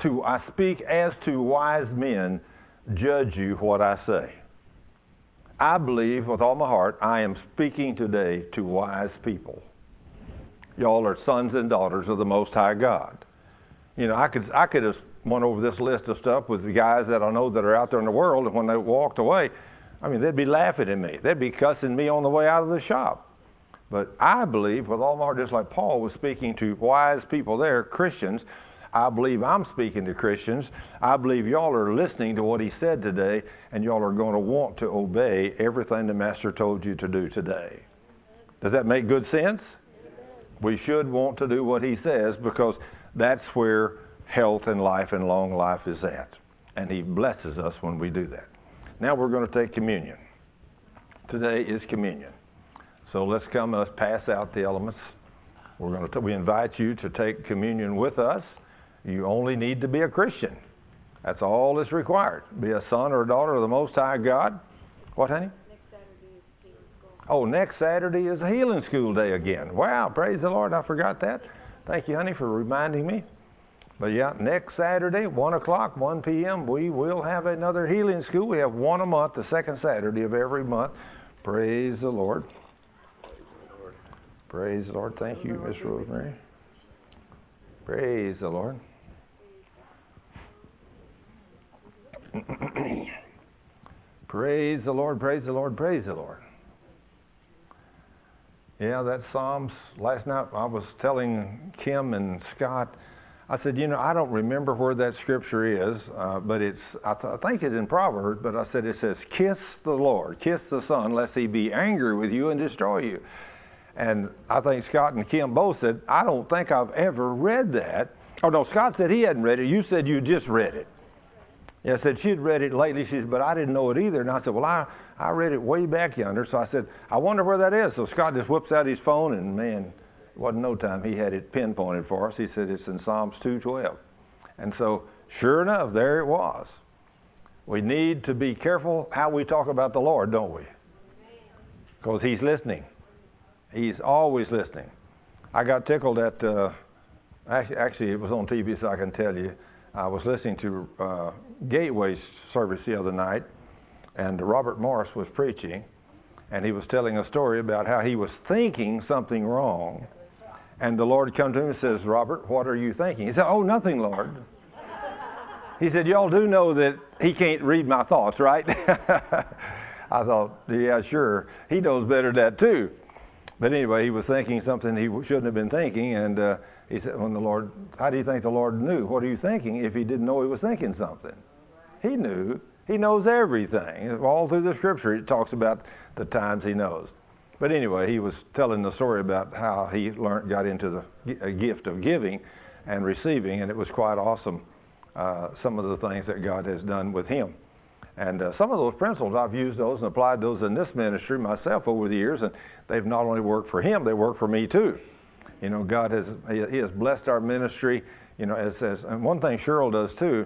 wise men, judge you what I say. I believe with all my heart I am speaking today to wise people. Y'all are sons and daughters of the Most High God. You know, I could have went over this list of stuff with the guys that I know that are out there in the world, and when they walked away, I mean, they'd be laughing at me. They'd be cussing me on the way out of the shop. But I believe with all my heart, just like Paul was speaking to wise people there, Christians, I believe I'm speaking to Christians. I believe y'all are listening to what he said today, and y'all are going to want to obey everything the Master told you to do today. Does that make good sense? We should want to do what he says, because that's where health and life and long life is at. And he blesses us when we do that. Now we're going to take communion. Today is communion. So let's come, let's pass out the elements. We invite you to take communion with us. You only need to be a Christian. That's all that's required. Be a son or a daughter of the Most High God. What, honey? Next Saturday is healing school. Oh, next Saturday is a healing school day again. Wow, praise the Lord, I forgot that. Thank you, honey, for reminding me. But yeah, next Saturday, 1 o'clock, 1 p.m., we will have another healing school. We have one a month, the second Saturday of every month. Praise the Lord. Praise the Lord. Thank you, Miss Rosemary. Praise the Lord. Praise the Lord, praise the Lord, praise the Lord. Yeah, that Psalms, last night I was telling Kim and Scott, I said, you know, I don't remember where that scripture is, but I think it's in Proverbs, but I said it says, kiss the Lord, kiss the Son, lest he be angry with you and destroy you. And I think Scott and Kim both said, I don't think I've ever read that. Oh, no, Scott said he hadn't read it. You said you just read it. Yeah, I said she'd read it lately. She said, but I didn't know it either. And I said, well, I read it way back yonder. So I said, I wonder where that is. So Scott just whips out his phone, and man, it wasn't no time. He had it pinpointed for us. He said it's in Psalms 2:12. And so, sure enough, there it was. We need to be careful how we talk about the Lord, don't we? Because he's listening. He's always listening. I got tickled at, actually it was on TV, so I can tell you. I was listening to Gateway's service the other night, and Robert Morris was preaching, and he was telling a story about how he was thinking something wrong. And the Lord come to him and says, Robert, what are you thinking? He said, oh, nothing, Lord. He said, y'all do know that he can't read my thoughts, right? I thought, yeah, sure. He knows better than that too. But anyway, he was thinking something he shouldn't have been thinking, and he said, when the Lord, how do you think the Lord knew? What are you thinking if he didn't know he was thinking something? He knew. He knows everything. All through the scripture, it talks about the times he knows. But anyway, he was telling the story about how he got into the gift of giving and receiving, and it was quite awesome, some of the things that God has done with him. And some of those principles, I've used those and applied those in this ministry myself over the years, and they've not only worked for him, they work for me too. You know, God he has blessed our ministry, you know, and one thing Cheryl does too,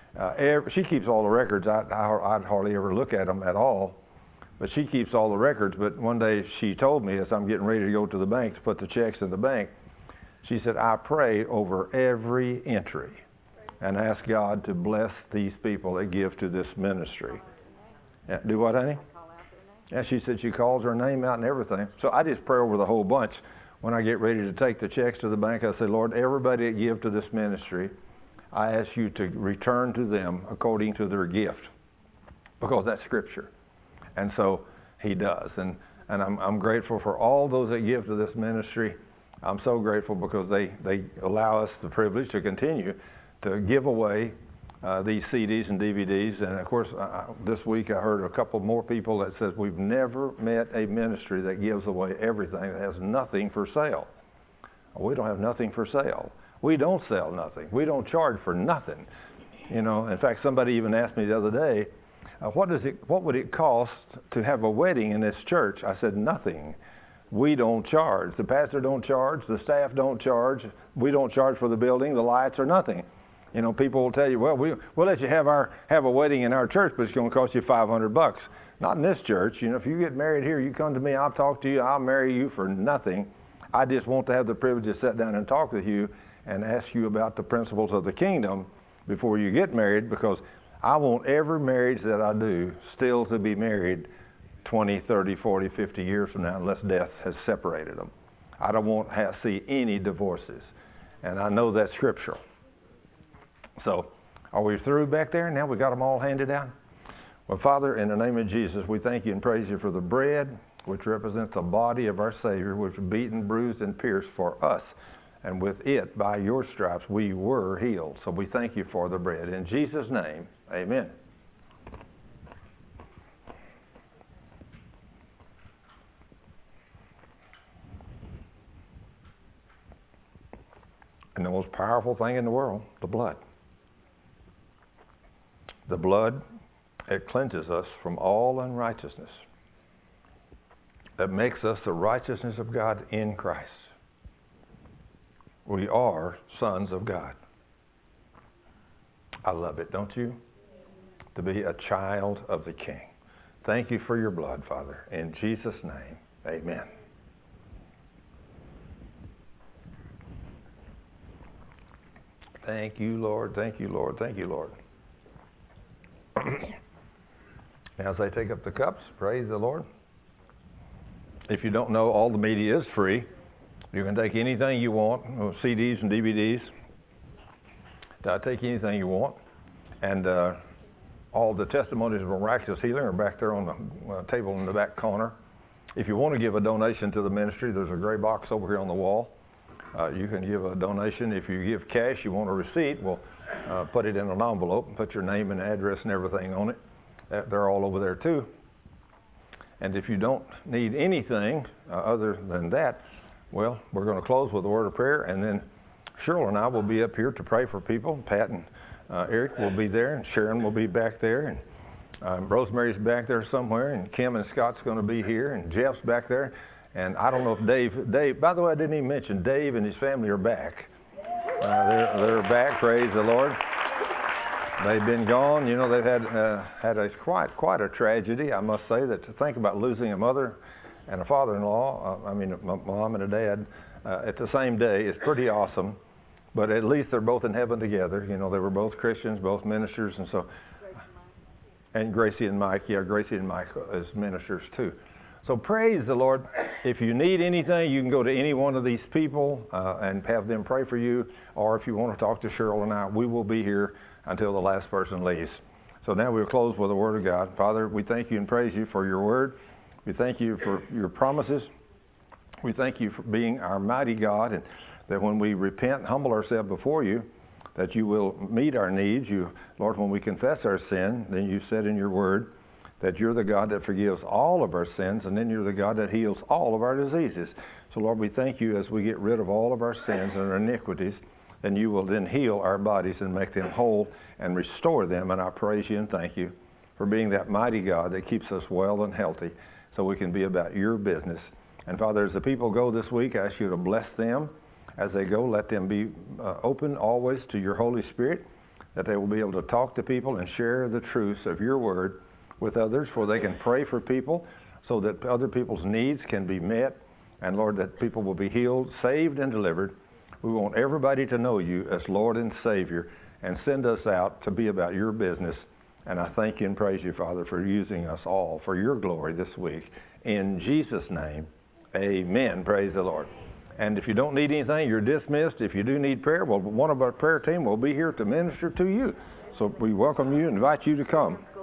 she keeps all the records. I'd hardly ever look at them at all, but she keeps all the records. But one day she told me, as I'm getting ready to go to the bank to put the checks in the bank, she said, I pray over every entry and ask God to bless these people that give to this ministry. Yeah, do what, honey? Yeah, she said she calls her name out and everything. So I just pray over the whole bunch. When I get ready to take the checks to the bank, I say, Lord, everybody that give to this ministry, I ask you to return to them according to their gift, because that's Scripture. And so he does. And I'm grateful for all those that give to this ministry. I'm so grateful because they allow us the privilege to continue to give away these CDs and DVDs. And of course, this week I heard a couple more people that says we've never met a ministry that gives away everything, that has nothing for sale. We don't have nothing for sale. We don't sell nothing. We don't charge for nothing. You know, in fact, somebody even asked me the other day, what would it cost to have a wedding in this church? I said, nothing. We don't charge. The pastor don't charge. The staff don't charge. We don't charge for the building, the lights, or nothing. You know, people will tell you, well, we'll let you have a wedding in our church, but it's going to cost you $500. Not in this church. You know, if you get married here, you come to me, I'll talk to you, I'll marry you for nothing. I just want to have the privilege to sit down and talk with you and ask you about the principles of the kingdom before you get married, because I want every marriage that I do still to be married 20, 30, 40, 50 years from now, unless death has separated them. I don't want to see any divorces. And I know that's scriptural. So, are we through back there? Now we got them all handed out? Well, Father, in the name of Jesus, we thank you and praise you for the bread, which represents the body of our Savior, which was beaten, bruised, and pierced for us. And with it, by your stripes, we were healed. So we thank you for the bread. In Jesus' name, amen. And the most powerful thing in the world, the blood. The blood, it cleanses us from all unrighteousness. That makes us the righteousness of God in Christ. We are sons of God. I love it, don't you? To be a child of the King. Thank you for your blood, Father. In Jesus' name, amen. Thank you, Lord. Thank you, Lord. Thank you, Lord. As I take up the cups, praise the Lord. If you don't know, all the media is free. You can take anything you want, CDs and DVDs. Take anything you want. And all the testimonies of miraculous healing are back there on the table in the back corner. If you want to give a donation to the ministry, there's a gray box over here on the wall. You can give a donation. If you give cash, you want a receipt, we'll put it in an envelope and put your name and address and everything on it. They're all over there too. And if you don't need anything other than that, well, we're going to close with a word of prayer, and then Cheryl and I will be up here to pray for people. Pat and Eric will be there, and Sharon will be back there, and Rosemary's back there somewhere, and Kim and Scott's going to be here, and Jeff's back there. And I don't know if Dave, by the way, I didn't even mention Dave and his family are back. They're back, praise the Lord. They've been gone. You know, they've had quite a tragedy, I must say, that to think about losing a mother and a father-in-law, my mom and a dad, at the same day is pretty awesome. But at least they're both in heaven together. You know, they were both Christians, both ministers, and so. And Gracie and Mike, yeah, Gracie and Mike as ministers too. So praise the Lord. If you need anything, you can go to any one of these people and have them pray for you. Or if you want to talk to Cheryl and I, we will be here until the last person leaves. So now we'll close with the Word of God. Father, we thank you and praise you for your Word. We thank you for your promises. We thank you for being our mighty God, and that when we repent and humble ourselves before you, that you will meet our needs. You, Lord, when we confess our sin, then you said in your Word that you're the God that forgives all of our sins, and then you're the God that heals all of our diseases. So, Lord, we thank you as we get rid of all of our sins and our iniquities, then you will then heal our bodies and make them whole and restore them. And I praise you and thank you for being that mighty God that keeps us well and healthy so we can be about your business. And Father, as the people go this week, I ask you to bless them as they go. Let them be open always to your Holy Spirit, that they will be able to talk to people and share the truths of your word with others, for they can pray for people so that other people's needs can be met. And Lord, that people will be healed, saved, and delivered. We want everybody to know you as Lord and Savior, and send us out to be about your business. And I thank you and praise you, Father, for using us all for your glory this week. In Jesus' name, amen. Praise the Lord. And if you don't need anything, you're dismissed. If you do need prayer, well, one of our prayer team will be here to minister to you. So we welcome you and invite you to come.